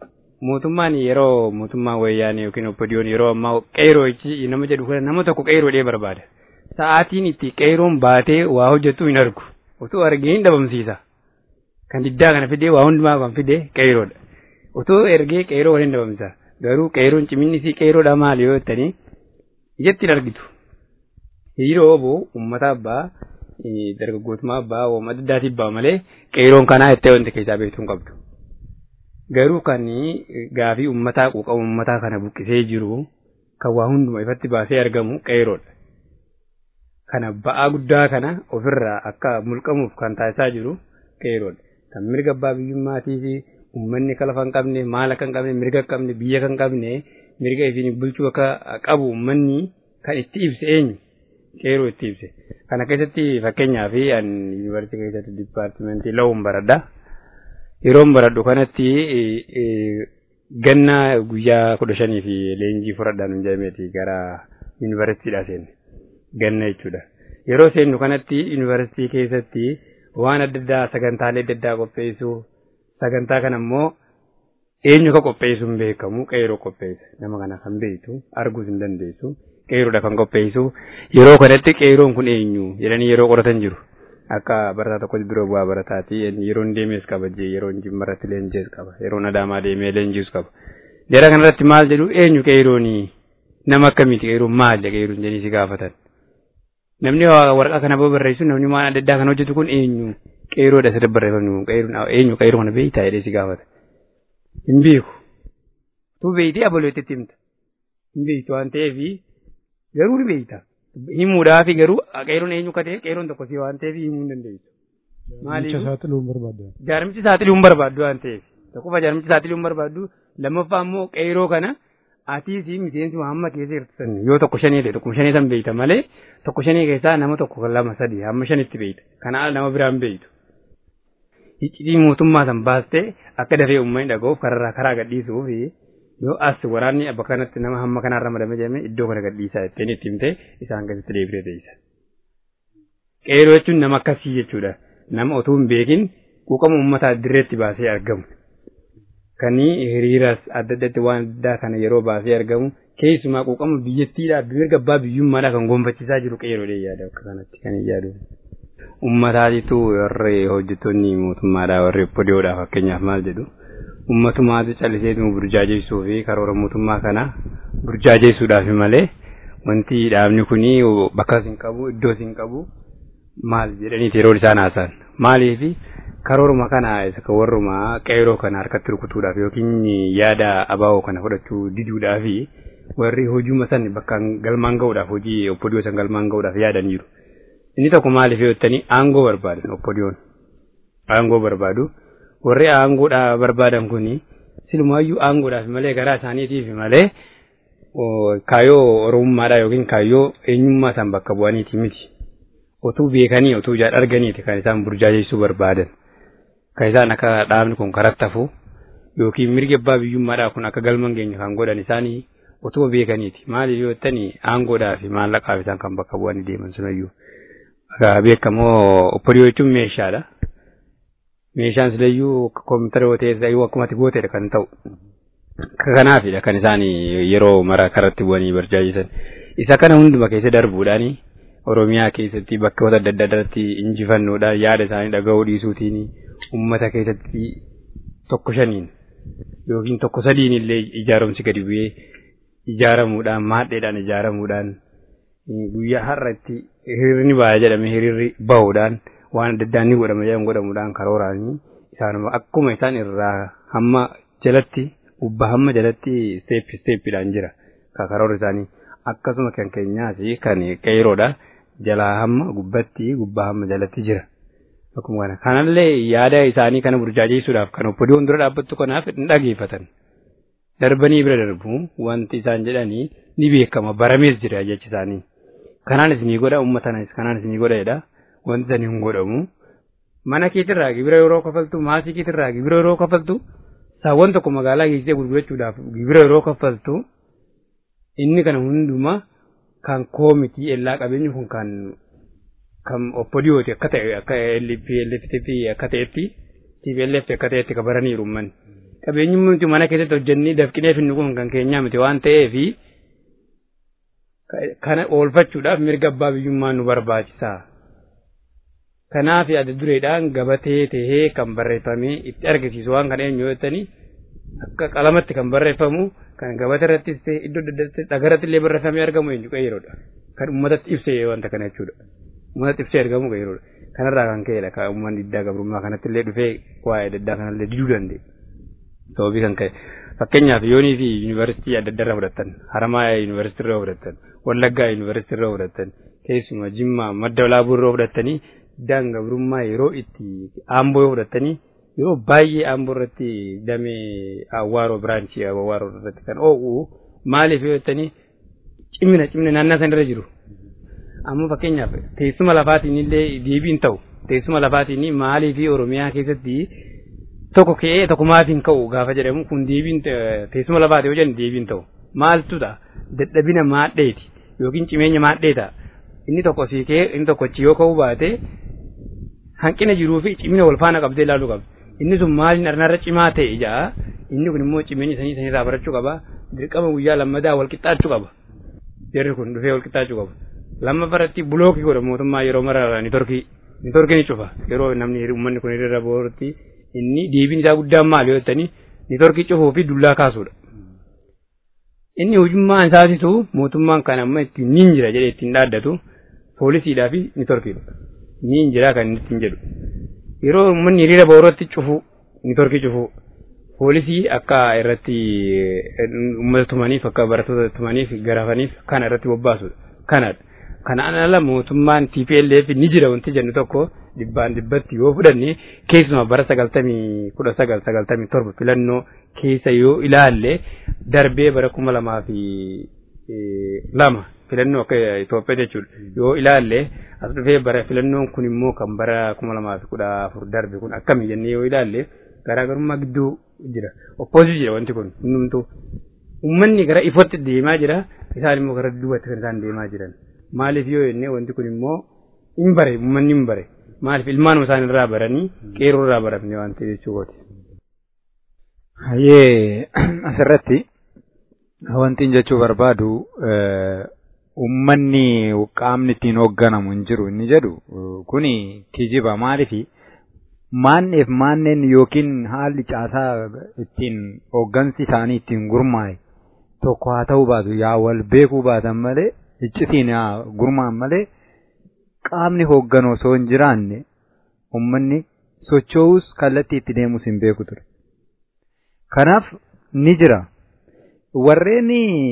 mootummaan wayyaanee yookiin OPDO'n yeroo ammaa qeerroo nama jedhu kana nama tokko qeerroo jedhee barbaada. Sa'aatiin itti qeerroon baatee waa hojjetu hin argu. Otoo argee hin dhabamsiisa. Kan diddaa kana fidee waa hundumaa kan fidee qeerroodha. Otoo ergee qeerroo waliin dhabamsiisa. Garuu qeerroon ciminni isii qeerroodha maali yoo jettanii ijatti hin argitu. Hiriiroo oboo uummata abbaa dargaggootummaa abbaa uummata addaatiif ba'a malee qeerroon kanaa itti wanti keessaa beektuu hin qabdu. Garuu kan gaafii uummataa quuqama uummataa kana buqqisee jiru kan waa hunduma ifatti baasee argamu qeerroodha. Kana ba'aa guddaa kana ofirraa akka mulqamuuf kan taasisaa jiru qeerroodha. Kan mirga abbaa biyyummaatii fi uummanni kalafa hin qabne maal akka hin qabne mirga hin qabne biyya kan qabne mirga ifiin bulchuu akka qabu uummanni kan itti ibse eenyu. Qeerroo itti ibse. Kana keessatti fakkeenyaaf yuunivarsiitii keessatti dipaartimentii lawuun baradha. yeroon baradhu kanatti ganna guyyaa 15 fi leenjii fudhadhaan hunjaameeti gara yuunivarsiitiidhaa seenne ganna jechuudha. Yeroo seennu kanatti yuunivarsiitii keessatti waan adda addaa sagantaalee adda addaa qopheessu sagantaa kana immoo eenyu ka qopheessu hin beekamu qeeroo qopheessa nama kana kan beektu arguus hin dandeessu qeeroodha kan qopheessu yeroo kanatti qeeroon kun eenyu jedhanii yeroo qoratan jiru akka barataa tokko biroo bu'aa barataati yeroon deemees qaba yeroon jimmarratti leenjees qaba yeroon adaamaa deemee leenjiis qaba jara kanarratti maal jedhu eenyu qeeroonii nama akkamiiti qeeroon maal qeeroon jedhanii si gaafatan namni waraqaa kana barreessu namni waan adda addaa kan hojjetu kun eenyu qeeroodha sirrii barreeffamu qeeroon eenyu qeeroo kana beektaa jedhee si gaafata hin beeku tu beektii abalootti himta hin beektu waan ta'eef garuu ni beekta himuudhaaf garuu qeeroon eenyu ka ta'e qeeroon tokko si waan ta'eef himuu hin dandeessu. Jaarmicha saaxiluu hin barbaaddu. Jaarmichi saaxiluu hin barbaaddu waan ta'eef tokkoffaa jaarmichi saaxiluu hin barbaaddu lammaffaa immoo qeeroo kana atii fi miseensi hamma keessa hir'isan yoo tokko shanii ta'e tokko shanii san beekta malee tokko shanii keessaa nama tokko lama sadii hamma shanitti beekta kana nama biraan beektu. Iccitii mootummaa san baastee akka dafee uummanni dhaga'uuf karaa gadhiisuuf yoo as waraanni abba kanatti nama hamma kanarra madame jedhame iddoo kana gadhiisaa ittiin itti himte isaan gaditti deebiree teessa. Qeeroo jechuun nama akkasii jechuudha. Nama otoo hin beekin quuqama uummataa dirreetti baasee argamu. Kanii hiriiras adda addatti waan addaa kana yeroo baasee argamu keessumaa quuqama biyyattiidhaa mirga abbaa biyyummaadhaa kan gonfachiisaa jiru qeeroodhee yaada akka kanatti kan yaadu. Uummataatitu warri hojjettoonni mootummaadhaa warri podiyoodhaa fakkeenyaaf maal jedhu ummatumaatu calliseetu burjaajeessuu fi karoora mootummaa kana burjaajeessuudhaaf malee wanti dhaabni kuni bakka hin qabu iddoo hin qabu maal jedhaniiti yeroo isaan haasa'an maaliif karooruma kana isa ka warruma qeeroo kana harkatti rukutuudhaaf yookiin yaada abaa'oo kana fudhachuu diduudhaaf warri hojiuma san bakka galmaan ga'uudhaaf hojii oppodiyoo san galmaan ga'uudhaaf yaadan jiru. Inni tokko maaliif yottanii aangoo barbaadan oppodiyoon aangoo barbaadu warri aangoodhaa barbaadan kuni silumaayyuu aangoodhaaf malee garaa isaaniitiif malee kaayyoo oromummaadhaa yookiin kaayyoo eenyummaa isaan bakka bu'aniiti miti otuu beekanii otuu arganiiti kan isaan burjaajeessuu barbaadan kan isaan akka dhaabni kun karatti hafu yookiin mirgi abbaa biyyummaadhaa kun akka galman geenye kan godhan isaanii otuu beekaniiti maaliif yottanii aangoodhaa fi maallaqaaf isaan kan bakka bu'anii deeman sunayyuu beekamoo oppodiyoo jechuun meeshaadha. Meeshaan silayyuu kompiitara yoo ta'e akkuma gooteedha kan ta'u. Kanaafidha kan isaan yeroo mara karatti bu'anii burjaajessan. Isa kana hunduma keessa darbuudhaan Oromiyaa keessatti bakkoota adda addaatti injifannoodhaan yaada isaanii dhaga'uu dhiisuutiin uummata keessatti tokko shaniin yookiin tokko sadiin illee ijaaromsi gadi bu'ee ijaaramuudhaan maadheedhaan ijaaramuudhaan guyyaa har'atti hiriirri ba'a jedhame hiriirri bahuudhaan waan adda addaan ni godhamuudhaan karooraanii isaanuma akkuma isaan irraa hamma jalatti ubba hamma jalatti steeppiidhaan jira karoora isaanii akkasuma kan keenyaas kan qeeroodha jalaa hamma gubbatti gubbaa hamma jalatti jira akkuma kana kanallee yaada isaanii kana burjaajeessuudhaaf kan oppodiyoon dura dhaabbattu kanaaf hin dhageeffatan darbanii bira darbu wanti isaan jedhanii ni beekama baramees jira jechi isaanii kanaanis ni godha uummatanis kanaanis ni godha jedha. Wanti sani hin godhamu mana keetirraa gibira yeroo kaffaltu maasii keetirraa gibira yeroo kaffaltu saawwan tokko magaalaa geessee gurgurachuudhaaf gibira yeroo kaffaltu inni kana hunduma kan koomiti ellaa qabeenyi kun kan oppodiyooti akka ta'e akka LPLFTP akka ta'etti TPLF akka ta'etti ka baraniiru ummanni qabeenyi nuti mana keessatti hojjennee dafqinee finnu kun kan keenyaa miti waan ta'eef kana oolfachuudhaaf mirga abbaa biyyummaa nu barbaachisaa. Kanaaf adda dureedhaan gabatee tahee kan barreeffamee itti argisiisu waan kana eenyu jettanii akka qalamatti kan barreeffamu kan gabatee irrattis ta'e iddoo dhagarratti illee barreeffamee argamu eenyu qeeroodha. Kan uummatatti ibsee wanta kana jechuudha. Uummatatti ibsee argamu qeeroodha. Kanarraa kan ka'edha kan uummanni diddaa gabrummaa kanatti illee dhufee waa'ee adda addaa kanallee diduu danda'e. Sababii kan ka'e fakkeenyaaf yoonii fi yuunivarsiitii adda addaa irraa fudhattan Haramaaya yuunivarsiitii irraa fudhattan Wallaggaa yuunivarsiitii irraa fudhattan keessumaa Jimmaa Madda Walaabuu irraa fudhattanii diddaan gabrummaa yeroo itti Aamboo yoo fudhattanii yeroo baay'ee Aamboo irratti damee Awwaaroo biraanchii Awwaaroo irratti kan oo'u maaliif yoo jettanii cimina naannaa san irra jiru. Amma fakkeenyaaf teessuma lafaatiin illee deebiin ta'u teessuma lafaatiin maalii fi Oromiyaa keessatti tokko ka'ee tokko maatiin ka'u gaafa jedhamu kun deebiin teessuma lafaati yoo jennu deebiin ta'u maaltu ta'a dadhabina maadheeti yookiin cimeenya maadheeta inni tokko siikee inni tokko achi yoo ka'uu baate hanqina jiruu fi cimina wal faana qabdee ilaaluu qabdi inni sun maaliin dharnarra cimaa ta'e ijaa inni kun immoo cimeenya sanii irraa barachuu qaba dirqama guyyaa lammadaa wal qixxaachuu qaba jarri kun dhufee wal qixxaachuu qaba lammaffatti bulookii godha mootummaa yeroo mararaa ni cufa yeroo namni uummanni kun irra boorti inni deebiin isaa guddaan maali yoo jettanii ni torkii cufuu fi dullaa kaasuudha. Inni hujummaan isaasitu mootummaan kan amma ittiin niin jira jedhee ittiin dhaaddatu poolisiidhaa fi ni torkiidha. Niin jira kan inni ittiin jedhu. Yeroo uummanni hiriira boorootti cufu ni torkii cufu poolisii akka irratti uummata tumaniif akka barattoota tumaniif garafaniif kana irratti bobbaasudha. Kanadha. Kanaan ala mootummaan TPLF ni jira wanti jennu tokko dhibbaan dhibbatti yoo fudhanne keessumaa bara 1997 filannoo keessa yoo ilaalle darbee bara 2002 filannoo akka Itoophiyaa jechuudha yoo ilaalle as dhufee bara filannoon kun immoo kan bara 2014 darbe kun akkami jennee yoo ilaalle garaagarummaa gidduu jira opposite jira wanti kun hundumtuu uummanni gara ifootti deemaa jira isaan immoo gara duubatti kan isaan deemaa jiran. Maaliif yoo jennee wanti kun immoo hin bare uummanni hin bare maaliif ilmaanuma isaan irraa baranii qeerroo irraa baratanii waan ta'eef jechuudha. Hayyee asirratti wanti jechuu barbaadu uummanni qaamni ittiin hoogganamu hin jiru inni jedhu kuni kijiba maaliifi maanneef maanneen yookiin haalli caasaa ittiin hooggansi isaanii ittiin gurmaa'e tokko haa ta'uu baatu yaa wal beekuu baatan malee. Iccitiin gurmaan malee qaamni hoogganu osoo hin jiraanne uummanni socho'uus kallattii itti deemus hin beeku ture. Kanaaf ni jira. Warreen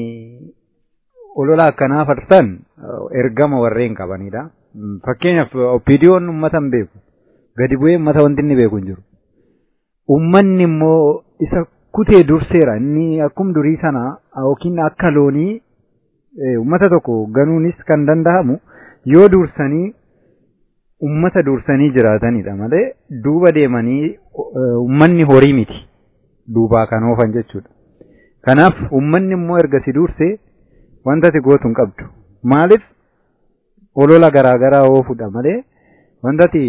olola akkanaa farsan ergama warreen qabanidha. Fakkeenyaaf OPDO'n uummata hin beeku. Gadi bu'ee uummata wanti inni beeku hin jiru. Uummanni immoo isa kutee durseera. Inni akkuma durii sana yookiin akka loonii uummata tokko ganuunis kan danda'amu yoo dursanii uummata dursanii jiraatanidha malee duuba deemanii uummanni horii miti duubaa kan oofan jechuudha. Kanaaf uummanni immoo erga si dursee wanta ati gootu hin qabdu. Maaliif olola garaagaraa oofuudha malee wanta ati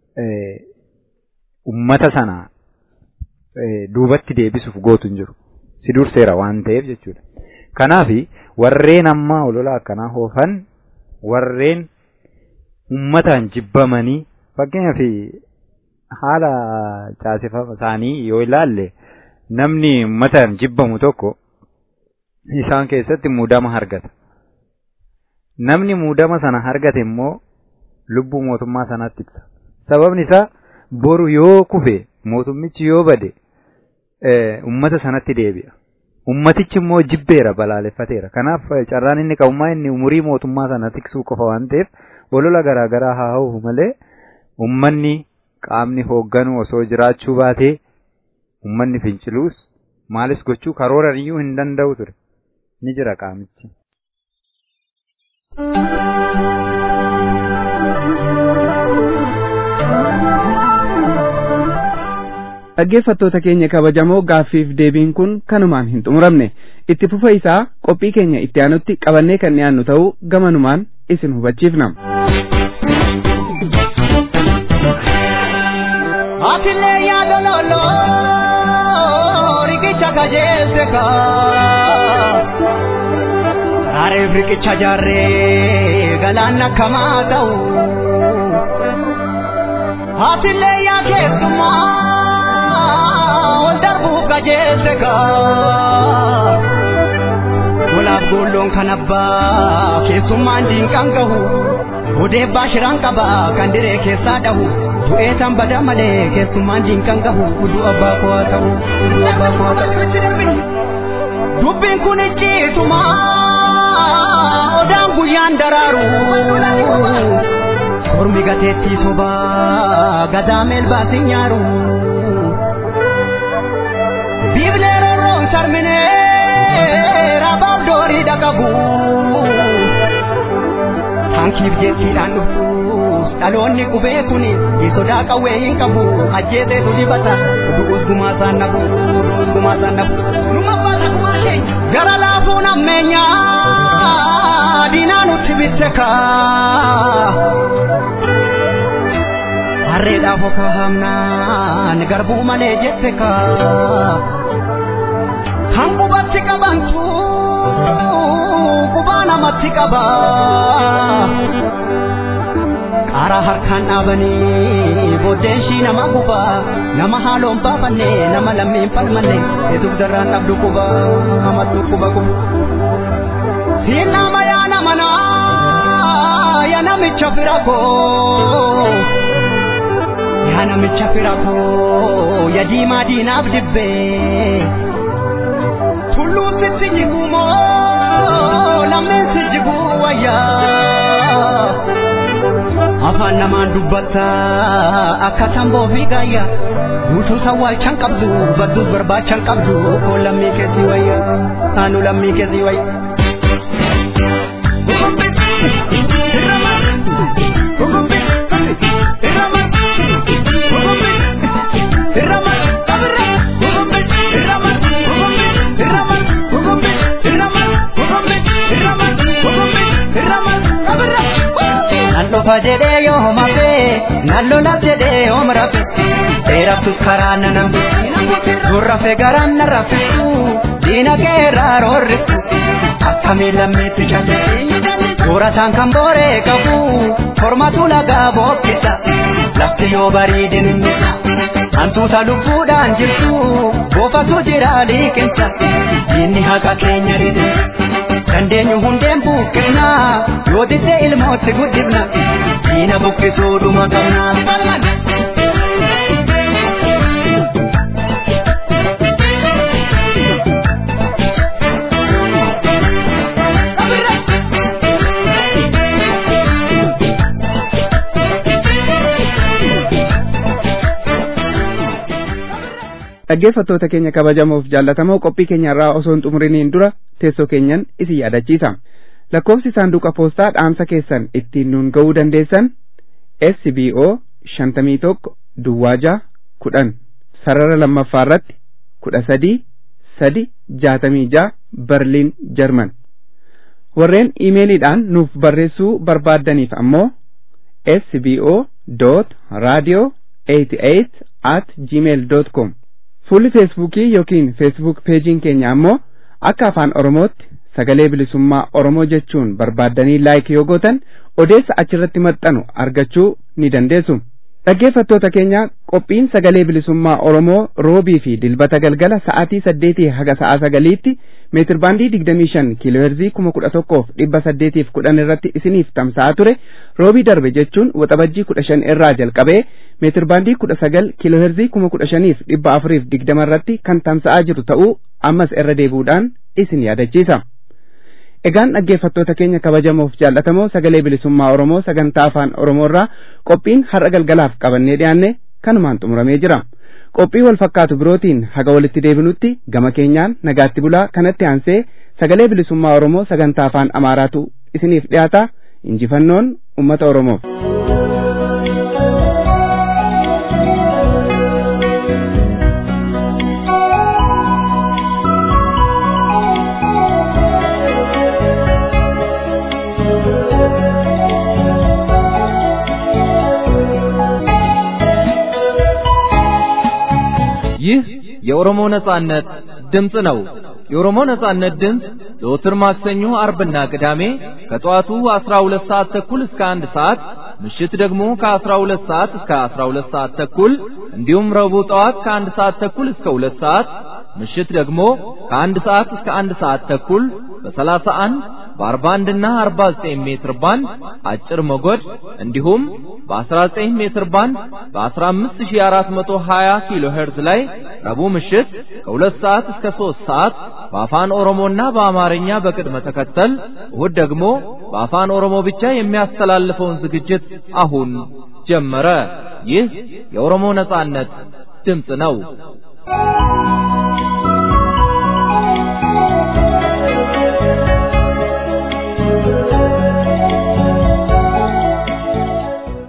uummata sana duubatti deebisuuf gootu hin jiru. Si durseera waan ta'eef jechuudha. Kanaafi warreen ammaa olola akkanaa oofan warreen uummataan jibbamanii fakkeenyaaf haala caasifama isaanii yoo ilaalle namni uummataan jibbamu tokko isaan keessatti muudama argata. Namni muudama sana argate immoo lubbuu mootummaa sanaatti ibsa. Sababni isaa boru yoo kufe mootummichi yoo bade uummata sanatti deebi'a. Ummatichi immoo jibbeera balaaleffateera. Kanaaf carraan inni qabummaa inni umurii mootummaa sana tiksuu qofa waan ta'eef olola garaagaraa haa hoofu malee ummanni qaamni hoogganu osoo jiraachuu baatee ummanni finciluus maalis gochuu karoora iyyuu hin danda'u ture. Ni jira qaamichi. Dhaggeeffattoota keenya kabajamoo gaaffiif deebiin kun kanumaan hin xumuramne itti fufa isaa qophii keenya itti aanutti qabannee kan dhiyaannu ta'uu gamanumaan isin hubachiifna. Atilee yaada loloo riqicha kajeesse kaa areef riqicha jaarree galaana kamaa ta'u atilee yaa keessumaa. Kajeesse kaa golaaf golloon kan abbaa keessummaan diinqaan gahu odeebbaa shiraan qabaa kan diree keessaa dhahu du'ee tan bada malee keessummaan diinqaan gahu uduu abbaa koo haa ta'u dubbiin kun icciitumaa odaan guyyaan daraaru ormi gateettii sobaa gadaameel baasin nyaaru. Biblee roon sarminee rabaaf doorii dhaqabu tankiif jettiidhaan dhufus dhaloonni qubee kuni sodaa qawwee hin qabu ajjeeseetu dibata du'us gumaa nabu numa baata kumaa keenya gara laafuun ammeenyaa diinaa nutti bitte kaa harreedhaaf okaa hamnaan garbuu malee jette kaa kan qubatti qabantu qubaa namatti qaba qaaraa harkaan dhaabanii booddeen shii nama guba nama haaloon baafanne nama lammiin falmanne eetuuf darraan dhabdu quba hamaddu quba siin nama yaa namanaa yaa namicha firakoo yaa namicha firakoo yaa diimaa diinaaf dibbee tulluun sitti jigumoo lammeen si jiguu wayyaa afaan namaan dubbatta akka tamboo fi gaayya guutuu sawwaalchan qabdu badduus barbaachan qabdu koo lammii keessi wayya aanu lammii keessi wayya Fajede yo mabe nallo na tede omrafe era tu karana nambe gurrafe garanna rafisu dina geraro risu akamila metichate ora tankan bore kabu formatu laga bokita lafti yo baridin antu salubudan jirtu bofatu jirali kencha inni haqa kenya ride dandeenyu hundeen buqqina yoo didde ilmootti guddifna diina buqqisuu dhuma qabna dhaggeeffattoota keenya kabajamoof jaallatamoo qophii keenya irraa osoo hin xumuriniin dura teessoo keenyan isin yaadachiisa lakkoofsi saanduqa poostaa dhaamsa keessan ittiin nuun ga'uu dandeessan SBO 51 Duwwaajaa 10 sarara lammaffaa irratti 13 Berliin Jarman warreen iimeeliidhaan nuuf barreessuu barbaaddaniif ammoo sbo.radio88@gmail.com fuulli feesbuukii yookiin feesbuuk peejiin keenya ammoo akka afaan oromootti sagalee bilisummaa oromoo jechuun barbaaddanii laayik yoo gootan odeessa achirratti maxxanu argachuu ni dandeessu. dhaggeeffattoota keenya qophiin sagalee bilisummaa oromoo roobii fi dilbata galgala sa'aatii 8 haga sa'a 9tti meetir baandii 25 kiilooherzii 11,810 irratti isiniif tamsa'aa ture roobii darbe jechuun waxabajjii 15 irraa jalqabee meetir baandii 19 kiilooherzii 15,420 irratti kan tamsa'aa jiru ta'uu ammas irra deebuudhaan isin yaadachiisa. Egaan dhaggeeffattoota keenya kabajamoof jaallatamoo sagalee bilisummaa oromoo sagantaa afaan oromoo irraa qophiin har'a galgalaaf qabannee dhiyaanne kanumaan xumuramee jira. Qophii wal fakkaatu birootiin haga walitti deebinutti gama keenyaan nagaatti bulaa kanatti aansee sagalee bilisummaa oromoo sagantaa afaan amaaraatu isiniif dhiyaata injifannoon ummata oromoof. ይህ የኦሮሞ ነጻነት ድምጽ ነው። የኦሮሞ ነጻነት ድምጽ ዘወትር ማክሰኞ፣ አርብና ቅዳሜ ከጠዋቱ 12 ሰዓት ተኩል እስከ 1 ሰዓት፣ ምሽት ደግሞ ከ12 ሰዓት እስከ 12 ሰዓት ተኩል እንዲሁም ረቡዕ ጠዋት ከ1 ሰዓት ተኩል እስከ 2 ሰዓት፣ ምሽት ደግሞ ከ1 ሰዓት እስከ 1 ሰዓት ተኩል በ31 በ41 እና 49 ሜትር ባንድ አጭር ሞገድ እንዲሁም በ19 ሜትር ባንድ በ15420 ኪሎ ሄርዝ ላይ ረቡዕ ምሽት ከ2 ሰዓት እስከ 3 ሰዓት በአፋን ኦሮሞና በአማርኛ በቅድመ ተከተል እሁድ ደግሞ በአፋን ኦሮሞ ብቻ የሚያስተላልፈውን ዝግጅት አሁን ጀመረ። ይህ የኦሮሞ ነጻነት ድምጽ ነው።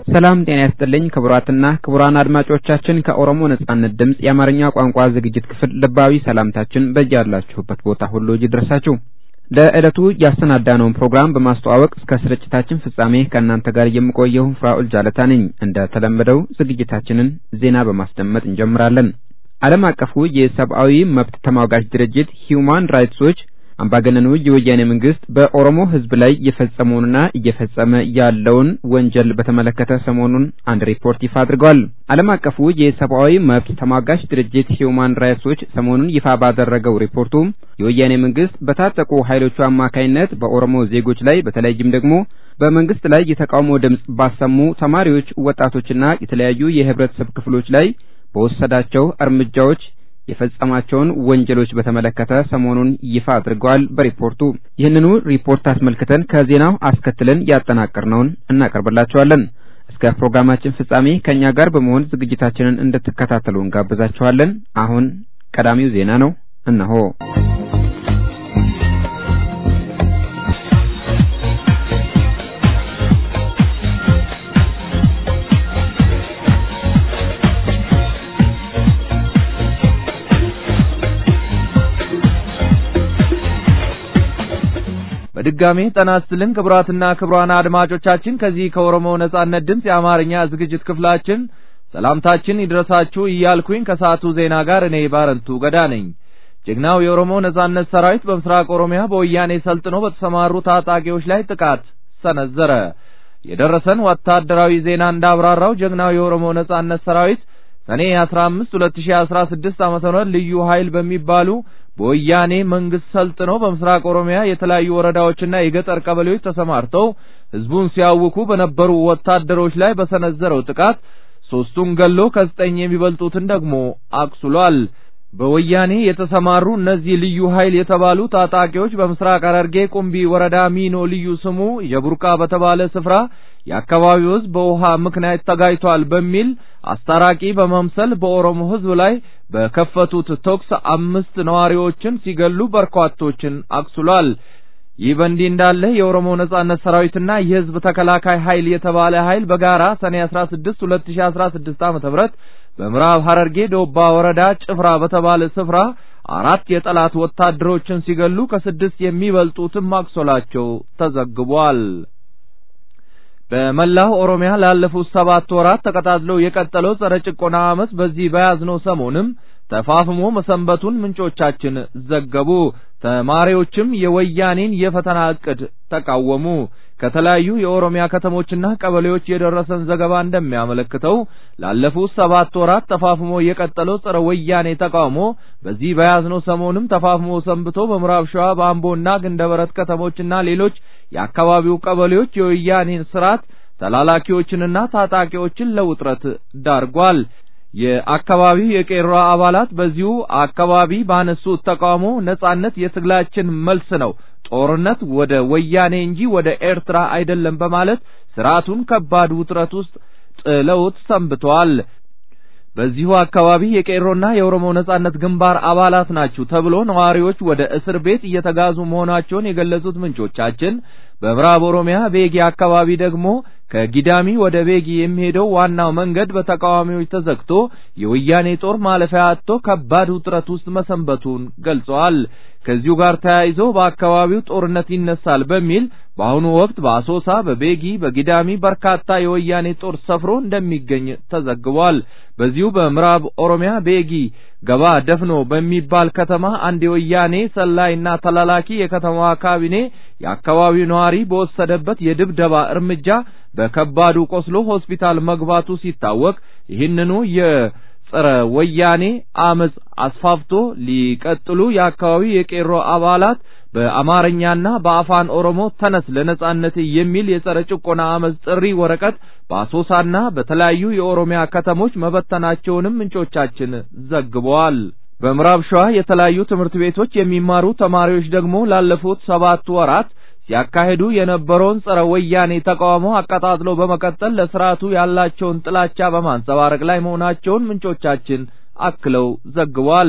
ሰላም ጤና ይስጥልኝ ክቡራትና ክቡራን አድማጮቻችን ከኦሮሞ ነጻነት ድምጽ የአማርኛ ቋንቋ ዝግጅት ክፍል ልባዊ ሰላምታችን በእያላችሁበት ቦታ ሁሉ ይድረሳችሁ። ለዕለቱ ያሰናዳነውን ፕሮግራም በማስተዋወቅ እስከ ስርጭታችን ፍጻሜ ከእናንተ ጋር የምቆየው ፍራኦል ጃለታ ነኝ። እንደተለመደው ዝግጅታችንን ዜና በማስደመጥ እንጀምራለን። ዓለም አቀፉ የሰብአዊ መብት ተሟጋች ድርጅት ሂዩማን ራይትስ ዎች አምባገነኑ የወያኔ መንግስት በኦሮሞ ህዝብ ላይ እየፈጸመውንና እየፈጸመ ያለውን ወንጀል በተመለከተ ሰሞኑን አንድ ሪፖርት ይፋ አድርጓል። ዓለም አቀፉ የሰብአዊ መብት ተሟጋች ድርጅት ሂዩማን ራይትስ ዎች ሰሞኑን ይፋ ባደረገው ሪፖርቱ የወያኔ መንግስት በታጠቁ ኃይሎቹ አማካይነት በኦሮሞ ዜጎች ላይ በተለይም ደግሞ በመንግስት ላይ የተቃውሞ ድምጽ ባሰሙ ተማሪዎች፣ ወጣቶችና የተለያዩ የህብረተሰብ ክፍሎች ላይ በወሰዳቸው እርምጃዎች የፈጸማቸውን ወንጀሎች በተመለከተ ሰሞኑን ይፋ አድርጓል። በሪፖርቱ ይህንኑ ሪፖርት አስመልክተን ከዜናው አስከትለን ያጠናቀርነውን እናቀርብላችኋለን። እስከ ፕሮግራማችን ፍጻሜ ከኛ ጋር በመሆን ዝግጅታችንን እንድትከታተሉ እንጋብዛችኋለን። አሁን ቀዳሚው ዜና ነው እነሆ። በድጋሚ ጤና ይስጥልን ክቡራትና ክቡራን አድማጮቻችን ከዚህ ከኦሮሞ ነጻነት ድምጽ የአማርኛ ዝግጅት ክፍላችን ሰላምታችን ይድረሳችሁ እያልኩኝ ከሰዓቱ ዜና ጋር እኔ ባረንቱ ገዳ ነኝ። ጀግናው የኦሮሞ ነጻነት ሰራዊት በምስራቅ ኦሮሚያ በወያኔ ሰልጥኖ በተሰማሩ ታጣቂዎች ላይ ጥቃት ሰነዘረ። የደረሰን ወታደራዊ ዜና እንዳብራራው ጀግናው የኦሮሞ ነጻነት ሰራዊት ሰኔ 15 2016 ዓ.ም ልዩ ኃይል በሚባሉ በወያኔ መንግስት ሰልጥኖ በምስራቅ ኦሮሚያ የተለያዩ ወረዳዎችና የገጠር ቀበሌዎች ተሰማርተው ህዝቡን ሲያውኩ በነበሩ ወታደሮች ላይ በሰነዘረው ጥቃት 3ቱን ገሎ ከ9 የሚበልጡትን ደግሞ አቁስሏል። በወያኔ የተሰማሩ እነዚህ ልዩ ኃይል የተባሉ ታጣቂዎች በምስራቅ ሐረርጌ ቁምቢ ወረዳ ሚኖ ልዩ ስሙ የቡርቃ በተባለ ስፍራ የአካባቢው ህዝብ በውሃ ምክንያት ተጋይቷል በሚል አስታራቂ በመምሰል በኦሮሞ ህዝብ ላይ በከፈቱት ተኩስ 5 ነዋሪዎችን ሲገሉ በርካቶችን አቁስሏል። ይህ በእንዲህ እንዳለ የኦሮሞ ነጻነት ሰራዊትና የህዝብ ተከላካይ ኃይል የተባለ ኃይል በጋራ ሰኔ 16 2016 ዓ.ም በምዕራብ ሐረርጌ ዶባ ወረዳ ጭፍራ በተባለ ስፍራ 4 የጠላት ወታደሮችን ሲገሉ ከ6 የሚበልጡትን ማቁሰላቸው ተዘግቧል። በመላው ኦሮሚያ ላለፉት 7 ወራት ተቀጣጥሎ የቀጠለው ጸረ ጭቆና አመጽ በዚህ በያዝነው ሰሞንም ተፋፍሞ መሰንበቱን ምንጮቻችን ዘገቡ። ተማሪዎችም የወያኔን የፈተና ዕቅድ ተቃወሙ። ከተለያዩ የኦሮሚያ ከተሞችና ቀበሌዎች የደረሰን ዘገባ እንደሚያመለክተው ላለፉት 7 ወራት ተፋፍሞ የቀጠለው ጸረ ወያኔ ተቃውሞ በዚህ በያዝነው ሰሞንም ተፋፍሞ ሰንብቶ በምዕራብ ሸዋ በአምቦና ግንደበረት ከተሞችና ሌሎች የአካባቢው ቀበሌዎች የወያኔን ስርዓት ተላላኪዎችንና ታጣቂዎችን ለውጥረት ዳርጓል። የአካባቢው የቄሮ አባላት በዚሁ አካባቢ ባነሱት ተቃውሞ ነጻነት የትግላችን መልስ ነው፣ ጦርነት ወደ ወያኔ እንጂ ወደ ኤርትራ አይደለም በማለት ስርዓቱን ከባድ ውጥረት ውስጥ ጥለውት ሰንብተዋል። በዚሁ አካባቢ የቄሮና የኦሮሞ ነጻነት ግንባር አባላት ናቸው ተብሎ ነዋሪዎች ወደ እስር ቤት እየተጋዙ መሆናቸውን የገለጹት ምንጮቻችን በምዕራብ ኦሮሚያ ቤጊ አካባቢ ደግሞ ከጊዳሚ ወደ ቤጊ የሚሄደው ዋናው መንገድ በተቃዋሚዎች ተዘግቶ የወያኔ ጦር ማለፊያ አጥቶ ከባድ ውጥረት ውስጥ መሰንበቱን ገልጸዋል። ከዚሁ ጋር ተያይዞ በአካባቢው ጦርነት ይነሳል በሚል በአሁኑ ወቅት በአሶሳ፣ በቤጊ፣ በጊዳሚ በርካታ የወያኔ ጦር ሰፍሮ እንደሚገኝ ተዘግቧል። በዚሁ በምዕራብ ኦሮሚያ ቤጊ ገባ ደፍኖ በሚባል ከተማ አንድ የወያኔ ሰላይና ተላላኪ የከተማዋ ካቢኔ የአካባቢው ነዋሪ በወሰደበት የድብደባ እርምጃ በከባዱ ቆስሎ ሆስፒታል መግባቱ ሲታወቅ ይህንኑ የጸረ ወያኔ አመጽ አስፋፍቶ ሊቀጥሉ የአካባቢው የቄሮ አባላት በአማርኛና በአፋን ኦሮሞ ተነስ ለነጻነት የሚል የጸረ ጭቆና አመጽ ጥሪ ወረቀት በአሶሳና በተለያዩ የኦሮሚያ ከተሞች መበተናቸውንም ምንጮቻችን ዘግበዋል። በምዕራብ ሸዋ የተለያዩ ትምህርት ቤቶች የሚማሩ ተማሪዎች ደግሞ ላለፉት 7 ወራት ሲያካሂዱ የነበረውን ጸረ ወያኔ ተቃውሞ አቀጣጥሎ በመቀጠል ለስርዓቱ ያላቸውን ጥላቻ በማንጸባረቅ ላይ መሆናቸውን ምንጮቻችን አክለው ዘግበዋል።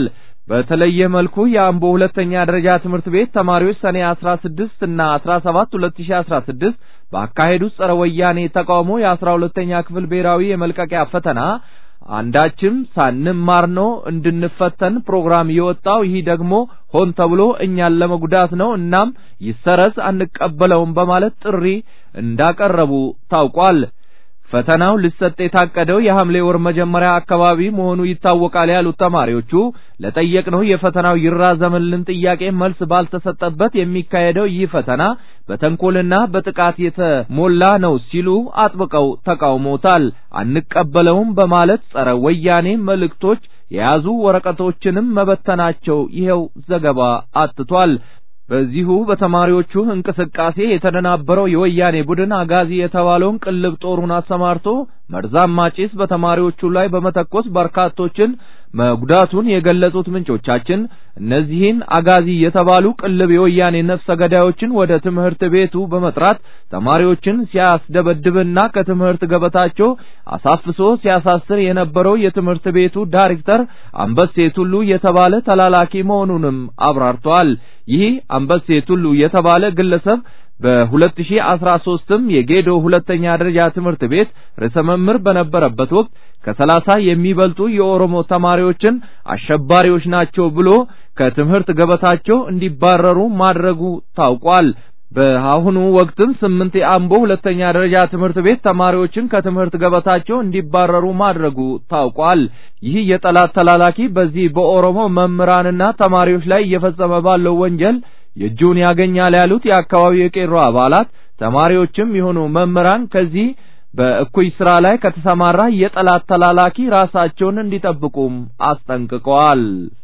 በተለየ መልኩ የአምቦ ሁለተኛ ደረጃ ትምህርት ቤት ተማሪዎች ሰኔ 16 እና 17 2016 ባካሄዱት ጸረ ወያኔ ተቃውሞ የ12ኛ ክፍል ብሔራዊ የመልቀቂያ ፈተና አንዳችም ሳንማር ነው እንድንፈተን ፕሮግራም የወጣው። ይህ ደግሞ ሆን ተብሎ እኛን ለመጉዳት ነው። እናም ይሰረዝ አንቀበለውም በማለት ጥሪ እንዳቀረቡ ታውቋል። ፈተናው ሊሰጥ የታቀደው የሐምሌ ወር መጀመሪያ አካባቢ መሆኑ ይታወቃል ያሉት ተማሪዎቹ ለጠየቅነው የፈተናው ይራዘምልን ጥያቄ መልስ ባልተሰጠበት የሚካሄደው ይህ ፈተና በተንኮልና በጥቃት የተሞላ ነው ሲሉ አጥብቀው ተቃውሞታል። አንቀበለውም በማለት ጸረ ወያኔ መልእክቶች የያዙ ወረቀቶችንም መበተናቸው ይሄው ዘገባ አትቷል። በዚሁ በተማሪዎቹ እንቅስቃሴ የተደናበረው የወያኔ ቡድን አጋዚ የተባለውን ቅልብ ጦሩን አሰማርቶ መርዛማ ጭስ በተማሪዎቹ ላይ በመተኮስ በርካቶችን መጉዳቱን የገለጹት ምንጮቻችን እነዚህን አጋዚ የተባሉ ቅልብ የወያኔ ነፍሰ ገዳዮችን ወደ ትምህርት ቤቱ በመጥራት ተማሪዎችን ሲያስደበድብና ከትምህርት ገበታቸው አሳፍሶ ሲያሳስር የነበረው የትምህርት ቤቱ ዳይሬክተር አንበሴ ቱሉ የተባለ ተላላኪ መሆኑንም አብራርተዋል። ይህ አንበሴ ቱሉ የተባለ ግለሰብ በ2013ም የጌዶ ሁለተኛ ደረጃ ትምህርት ቤት ርዕሰ መምህር በነበረበት ወቅት ከ30 የሚበልጡ የኦሮሞ ተማሪዎችን አሸባሪዎች ናቸው ብሎ ከትምህርት ገበታቸው እንዲባረሩ ማድረጉ ታውቋል። በአሁኑ ወቅትም 8 የአምቦ ሁለተኛ ደረጃ ትምህርት ቤት ተማሪዎችን ከትምህርት ገበታቸው እንዲባረሩ ማድረጉ ታውቋል። ይህ የጠላት ተላላኪ በዚህ በኦሮሞ መምህራንና ተማሪዎች ላይ እየፈጸመ ባለው ወንጀል የእጁን ያገኛል ያሉት የአካባቢው የቄሮ አባላት ተማሪዎችም የሆኑ መምህራን ከዚህ በእኩይ ስራ ላይ ከተሰማራ የጠላት ተላላኪ ራሳቸውን እንዲጠብቁም አስጠንቅቀዋል።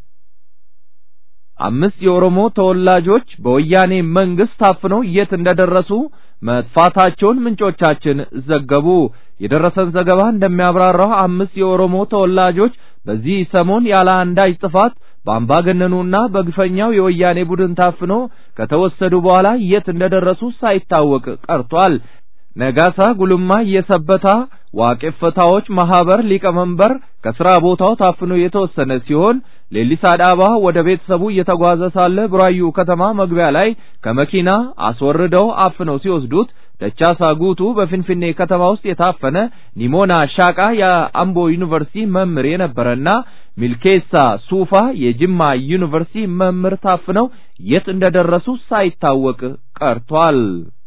5 የኦሮሞ ተወላጆች በወያኔ መንግስት ታፍነው የት እንደደረሱ መጥፋታቸውን ምንጮቻችን ዘገቡ። የደረሰን ዘገባ እንደሚያብራራው 5 የኦሮሞ ተወላጆች በዚህ ሰሞን ያለ አንዳች ጥፋት በአምባገነኑና በግፈኛው የወያኔ ቡድን ታፍኖ ከተወሰዱ በኋላ የት እንደደረሱ ሳይታወቅ ቀርቷል። ነጋሳ ጉልማ የሰበታ ዋቄፈታዎች ማህበር ሊቀመንበር ከስራ ቦታው ታፍኖ የተወሰነ ሲሆን ሌሊሳ ዳባ ወደ ቤተሰቡ እየተጓዘ ሳለ ብራዩ ከተማ መግቢያ ላይ ከመኪና አስወርደው አፍነው ሲወስዱት ደቻሳ ጉቱ በፊንፊኔ ከተማ ውስጥ የታፈነ ኒሞና ሻቃ የአምቦ ዩኒቨርሲቲ መምህር የነበረና ሚልኬሳ ሱፋ የጅማ ዩኒቨርሲቲ መምህር ታፍነው የት እንደደረሱ ሳይታወቅ ቀርቷል።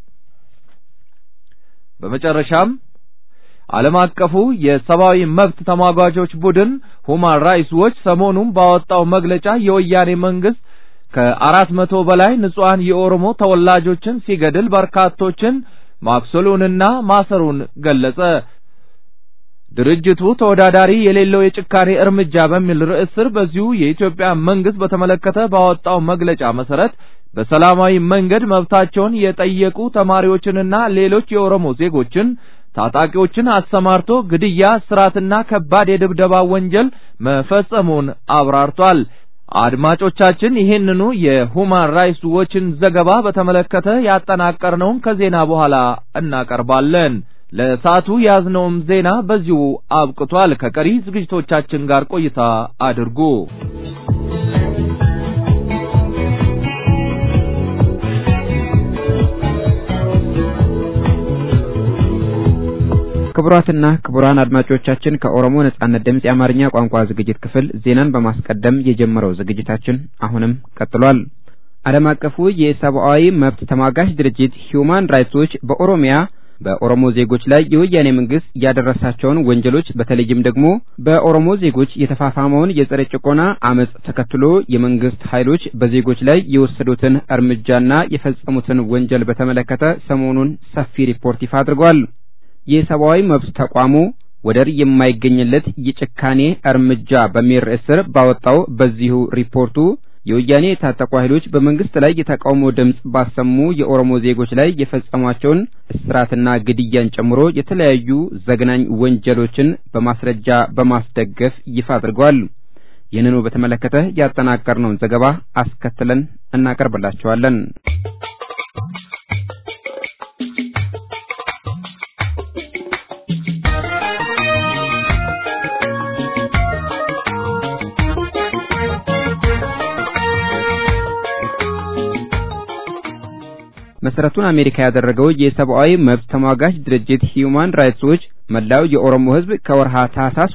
በመጨረሻም ዓለም አቀፉ የሰብአዊ መብት ተሟጋቾች ቡድን ሁማን ራይትስ ዎች ሰሞኑን ባወጣው መግለጫ የወያኔ መንግስት ከ400 በላይ ንጹሃን የኦሮሞ ተወላጆችን ሲገድል በርካቶችን ማክሰሉንና ማሰሩን ገለጸ። ድርጅቱ ተወዳዳሪ የሌለው የጭካኔ እርምጃ በሚል ርዕስ ስር በዚሁ የኢትዮጵያ መንግስት በተመለከተ ባወጣው መግለጫ መሰረት በሰላማዊ መንገድ መብታቸውን የጠየቁ ተማሪዎችንና ሌሎች የኦሮሞ ዜጎችን ታጣቂዎችን አሰማርቶ ግድያ፣ እስራትና ከባድ የድብደባ ወንጀል መፈጸሙን አብራርቷል። አድማጮቻችን ይሄንኑ የሁማን ራይትስ ዎችን ዘገባ በተመለከተ ያጠናቀርነውን ከዜና በኋላ እናቀርባለን። ለሰዓቱ ያዝነውም ዜና በዚሁ አብቅቷል። ከቀሪ ዝግጅቶቻችን ጋር ቆይታ አድርጉ። ክቡራትና ክቡራን አድማጮቻችን ከኦሮሞ ነጻነት ድምጽ የአማርኛ ቋንቋ ዝግጅት ክፍል ዜናን በማስቀደም የጀመረው ዝግጅታችን አሁንም ቀጥሏል። ዓለም አቀፉ የሰብአዊ መብት ተሟጋች ድርጅት ሁማን ራይትስ ዎች በኦሮሚያ በኦሮሞ ዜጎች ላይ የወያኔ መንግስት ያደረሳቸውን ወንጀሎች በተለይም ደግሞ በኦሮሞ ዜጎች የተፋፋመውን የጸረ ጭቆና አመጽ ተከትሎ የመንግስት ኃይሎች በዜጎች ላይ የወሰዱትን እርምጃና የፈጸሙትን ወንጀል በተመለከተ ሰሞኑን ሰፊ ሪፖርት ይፋ አድርጓል። የሰብአዊ መብት ተቋሙ ወደር የማይገኝለት የጭካኔ እርምጃ በሚል ርዕስ ስር ባወጣው በዚሁ ሪፖርቱ የወያኔ የታጠቁ ኃይሎች በመንግስት ላይ የተቃውሞ ድምጽ ባሰሙ የኦሮሞ ዜጎች ላይ የፈጸሟቸውን እስራትና ግድያን ጨምሮ የተለያዩ ዘግናኝ ወንጀሎችን በማስረጃ በማስደገፍ ይፋ አድርጓል። ይህንኑ በተመለከተ ያጠናቀርነውን ዘገባ አስከትለን እናቀርብላችኋለን። መሰረቱን አሜሪካ ያደረገው የሰብአዊ መብት ተሟጋች ድርጅት ሂዩማን ራይትስ ዎች መላው የኦሮሞ ህዝብ ከወርሃ ታህሳስ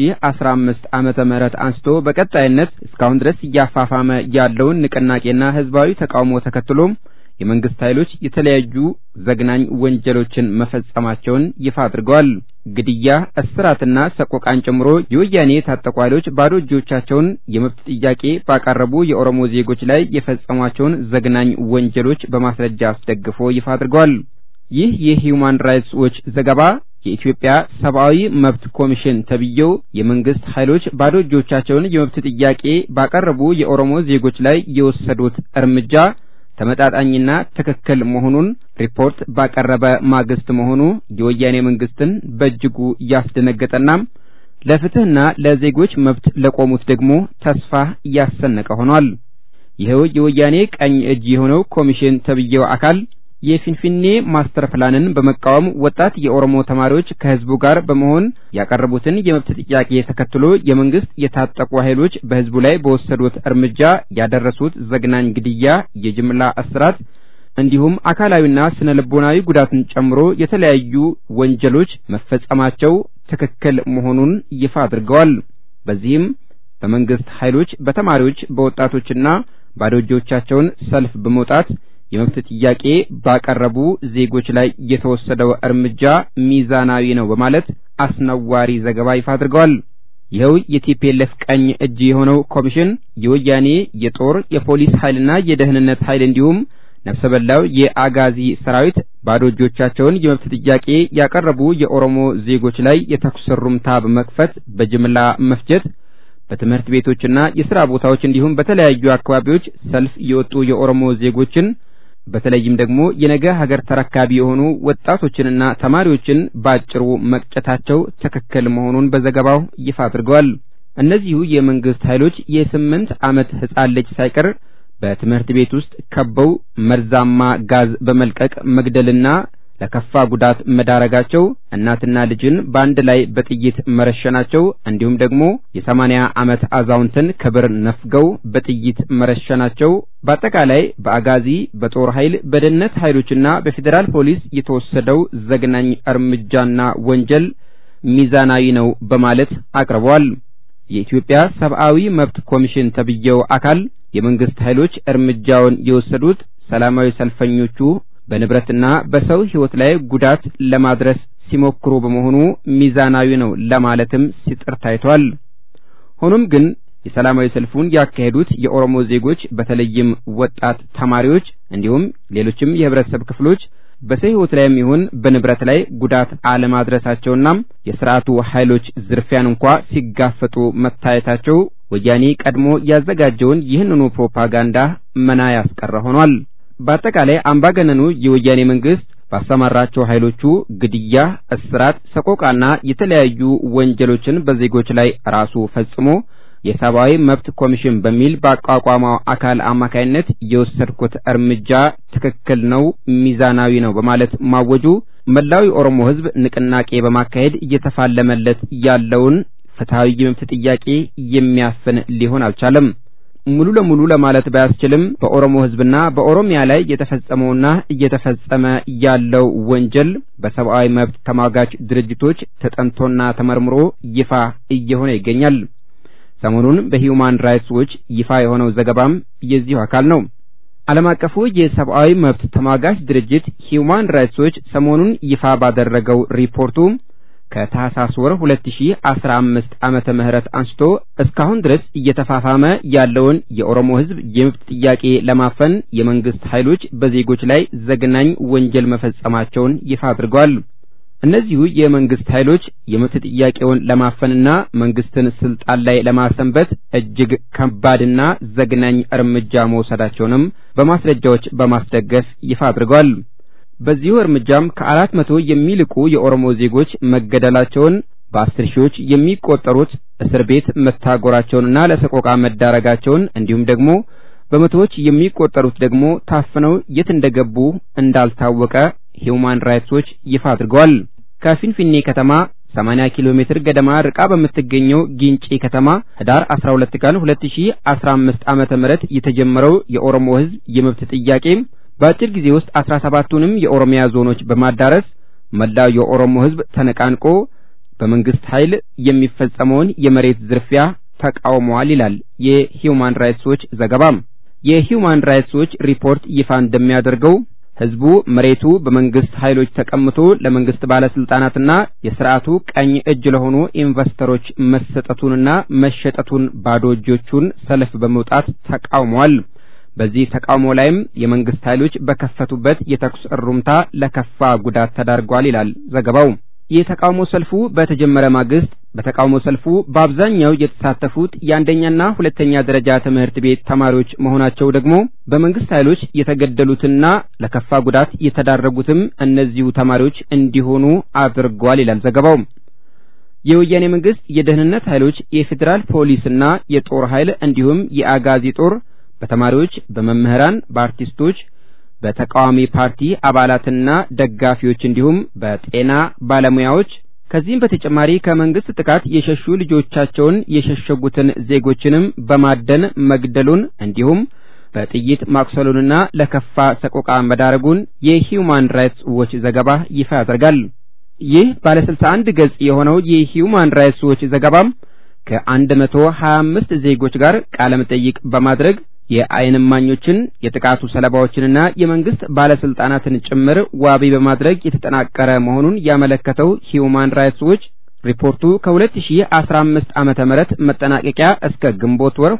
2015 ዓመተ ምህረት አንስቶ በቀጣይነት እስካሁን ድረስ እያፋፋመ ያለውን ንቅናቄና ህዝባዊ ተቃውሞ ተከትሎ የመንግስት ኃይሎች የተለያዩ ዘግናኝ ወንጀሎችን መፈጸማቸውን ይፋ አድርገዋል። ግድያ፣ እስራትና ሰቆቃን ጨምሮ የወያኔ ታጣቂ ኃይሎች ባዶ እጆቻቸውን የመብት ጥያቄ ባቀረቡ የኦሮሞ ዜጎች ላይ የፈጸሟቸውን ዘግናኝ ወንጀሎች በማስረጃ አስደግፎ ይፋ አድርገዋል። ይህ የሂዩማን ራይትስ ዎች ዘገባ የኢትዮጵያ ሰብአዊ መብት ኮሚሽን ተብየው የመንግስት ኃይሎች ባዶ እጆቻቸውን የመብት ጥያቄ ባቀረቡ የኦሮሞ ዜጎች ላይ የወሰዱት እርምጃ ተመጣጣኝና ትክክል መሆኑን ሪፖርት ባቀረበ ማግስት መሆኑ የወያኔ መንግስትን በእጅጉ ያስደነገጠና ለፍትህና ለዜጎች መብት ለቆሙት ደግሞ ተስፋ ያሰነቀ ሆኗል። ይሄው የወያኔ ቀኝ እጅ የሆነው ኮሚሽን ተብየው አካል የፊንፊኔ ማስተር ፕላንን በመቃወም ወጣት የኦሮሞ ተማሪዎች ከህዝቡ ጋር በመሆን ያቀረቡትን የመብት ጥያቄ ተከትሎ የመንግስት የታጠቁ ኃይሎች በህዝቡ ላይ በወሰዱት እርምጃ ያደረሱት ዘግናኝ ግድያ፣ የጅምላ እስራት እንዲሁም አካላዊና ስነልቦናዊ ጉዳትን ጨምሮ የተለያዩ ወንጀሎች መፈጸማቸው ትክክል መሆኑን ይፋ አድርገዋል። በዚህም በመንግስት ኃይሎች በተማሪዎች በወጣቶችና ባዶ እጆቻቸውን ሰልፍ በመውጣት የመብት ጥያቄ ባቀረቡ ዜጎች ላይ የተወሰደው እርምጃ ሚዛናዊ ነው በማለት አስነዋሪ ዘገባ ይፋ አድርገዋል። ይኸው የቲፒኤልኤፍ ቀኝ እጅ የሆነው ኮሚሽን የወያኔ የጦር የፖሊስ ኃይልና የደህንነት ኃይል እንዲሁም ነፍሰ በላው የአጋዚ ሰራዊት ባዶ እጆቻቸውን የመብት ጥያቄ ያቀረቡ የኦሮሞ ዜጎች ላይ የተኩስ ሩምታ በመክፈት በጅምላ መፍጀት፣ በትምህርት ቤቶችና የሥራ ቦታዎች እንዲሁም በተለያዩ አካባቢዎች ሰልፍ የወጡ የኦሮሞ ዜጎችን በተለይም ደግሞ የነገ ሀገር ተረካቢ የሆኑ ወጣቶችንና ተማሪዎችን ባጭሩ መቅጨታቸው ትክክል መሆኑን በዘገባው ይፋ አድርገዋል። እነዚሁ የመንግስት ኃይሎች የ8 ዓመት ህፃን ልጅ ሳይቀር በትምህርት ቤት ውስጥ ከበው መርዛማ ጋዝ በመልቀቅ መግደልና ለከፋ ጉዳት መዳረጋቸው፣ እናትና ልጅን በአንድ ላይ በጥይት መረሸናቸው እንዲሁም ደግሞ የ80 ዓመት አዛውንትን ክብር ነፍገው በጥይት መረሸናቸው በአጠቃላይ በአጋዚ በጦር ኃይል በደህንነት ኃይሎችና በፌደራል ፖሊስ የተወሰደው ዘግናኝ እርምጃና ወንጀል ሚዛናዊ ነው በማለት አቅርበዋል። የኢትዮጵያ ሰብአዊ መብት ኮሚሽን ተብየው አካል የመንግስት ኃይሎች እርምጃውን የወሰዱት ሰላማዊ ሰልፈኞቹ በንብረትና በሰው ህይወት ላይ ጉዳት ለማድረስ ሲሞክሩ በመሆኑ ሚዛናዊ ነው ለማለትም ሲጥር ታይቷል። ሆኖም ግን የሰላማዊ ሰልፉን ያካሄዱት የኦሮሞ ዜጎች በተለይም ወጣት ተማሪዎች እንዲሁም ሌሎችም የህብረተሰብ ክፍሎች በሰው ህይወት ላይም ይሁን በንብረት ላይ ጉዳት አለማድረሳቸውና የሥርዓቱ ኃይሎች ዝርፊያን እንኳን ሲጋፈጡ መታየታቸው ወያኔ ቀድሞ ያዘጋጀውን ይህንኑ ፕሮፓጋንዳ መና ያስቀረ ሆኗል። በአጠቃላይ አምባገነኑ የወያኔ መንግስት ባሰማራቸው ኃይሎቹ ግድያ፣ እስራት፣ ሰቆቃና የተለያዩ ወንጀሎችን በዜጎች ላይ ራሱ ፈጽሞ የሰብአዊ መብት ኮሚሽን በሚል ባቋቋመው አካል አማካይነት የወሰድኩት እርምጃ ትክክል ነው፣ ሚዛናዊ ነው በማለት ማወጁ መላው የኦሮሞ ህዝብ ንቅናቄ በማካሄድ እየተፋለመለት ያለውን ፍትሃዊ የመብት ጥያቄ የሚያፍን ሊሆን አልቻለም። ሙሉ ለሙሉ ለማለት ባያስችልም በኦሮሞ ህዝብና በኦሮሚያ ላይ የተፈጸመውና እየተፈጸመ ያለው ወንጀል በሰብአዊ መብት ተሟጋች ድርጅቶች ተጠንቶና ተመርምሮ ይፋ እየሆነ ይገኛል። ሰሞኑን በሂዩማን ራይትስ ዎች ይፋ የሆነው ዘገባም የዚሁ አካል ነው። ዓለም አቀፉ የሰብአዊ መብት ተሟጋች ድርጅት ሂዩማን ራይትስ ዎች ሰሞኑን ይፋ ባደረገው ሪፖርቱ ከታህሳስ ወር 2015 ዓመተ ምህረት አንስቶ እስካሁን ድረስ እየተፋፋመ ያለውን የኦሮሞ ህዝብ የመብት ጥያቄ ለማፈን የመንግስት ኃይሎች በዜጎች ላይ ዘግናኝ ወንጀል መፈጸማቸውን ይፋ አድርገዋል። እነዚሁ የመንግስት ኃይሎች የመብት ጥያቄውን ለማፈንና መንግስትን ስልጣን ላይ ለማሰንበት እጅግ ከባድና ዘግናኝ እርምጃ መውሰዳቸውንም በማስረጃዎች በማስደገፍ ይፋ አድርገዋል። በዚሁ እርምጃም ከ400 የሚልቁ የኦሮሞ ዜጎች መገደላቸውን፣ በ10 ሺዎች የሚቆጠሩት እስር ቤት መታጎራቸውንና ለሰቆቃ መዳረጋቸውን እንዲሁም ደግሞ በመቶዎች የሚቆጠሩት ደግሞ ታፍነው የት እንደገቡ እንዳልታወቀ ሂዩማን ራይትስ ዎች ይፋ አድርገዋል። ከፊንፊኔ ከተማ 80 ኪሎ ሜትር ገደማ ርቃ በምትገኘው ጊንጪ ከተማ ህዳር 12 ቀን 2015 ዓመተ ምህረት የተጀመረው የኦሮሞ ህዝብ የመብት ጥያቄ በአጭር ጊዜ ውስጥ 17ቱንም የኦሮሚያ ዞኖች በማዳረስ መላው የኦሮሞ ህዝብ ተነቃንቆ በመንግስት ኃይል የሚፈጸመውን የመሬት ዝርፊያ ተቃውሟል ይላል የሂውማን ራይትስ ዎች ዘገባም። የሂውማን ራይትስ ዎች ሪፖርት ይፋ እንደሚያደርገው ህዝቡ መሬቱ በመንግስት ኃይሎች ተቀምጦ ለመንግስት ባለስልጣናትና የሥርዓቱ ቀኝ እጅ ለሆኑ ኢንቨስተሮች መሰጠቱንና መሸጠቱን ባዶ እጆቹን ሰልፍ በመውጣት ተቃውሟል። በዚህ ተቃውሞ ላይም የመንግስት ኃይሎች በከፈቱበት የተኩስ እሩምታ ለከፋ ጉዳት ተዳርጓል ይላል ዘገባው። የተቃውሞ ሰልፉ በተጀመረ ማግስት በተቃውሞ ሰልፉ በአብዛኛው የተሳተፉት የአንደኛና ሁለተኛ ደረጃ ትምህርት ቤት ተማሪዎች መሆናቸው ደግሞ በመንግስት ኃይሎች የተገደሉትና ለከፋ ጉዳት የተዳረጉትም እነዚሁ ተማሪዎች እንዲሆኑ አድርጓል ይላል ዘገባው። የወያኔ መንግስት የደህንነት ኃይሎች የፌደራል ፖሊስና የጦር ኃይል እንዲሁም የአጋዚ ጦር በተማሪዎች፣ በመምህራን፣ በአርቲስቶች፣ በተቃዋሚ ፓርቲ አባላትና ደጋፊዎች እንዲሁም በጤና ባለሙያዎች ከዚህም በተጨማሪ ከመንግስት ጥቃት የሸሹ ልጆቻቸውን የሸሸጉትን ዜጎችንም በማደን መግደሉን እንዲሁም በጥይት ማቁሰሉንና ለከፋ ሰቆቃ መዳረጉን የሂውማን ራይትስ ዎች ዘገባ ይፋ ያደርጋል። ይህ ባለ 61 ገጽ የሆነው የሂውማን ራይትስ ዎች ዘገባም ከ125 ዜጎች ጋር ቃለ መጠይቅ በማድረግ የአይን እማኞችን የጥቃቱ ሰለባዎችንና የመንግስት ባለስልጣናትን ጭምር ዋቢ በማድረግ የተጠናቀረ መሆኑን ያመለከተው ሂውማን ራይትስ ዎች ሪፖርቱ ከ2015 ዓመተ ምህረት መጠናቀቂያ እስከ ግንቦት ወር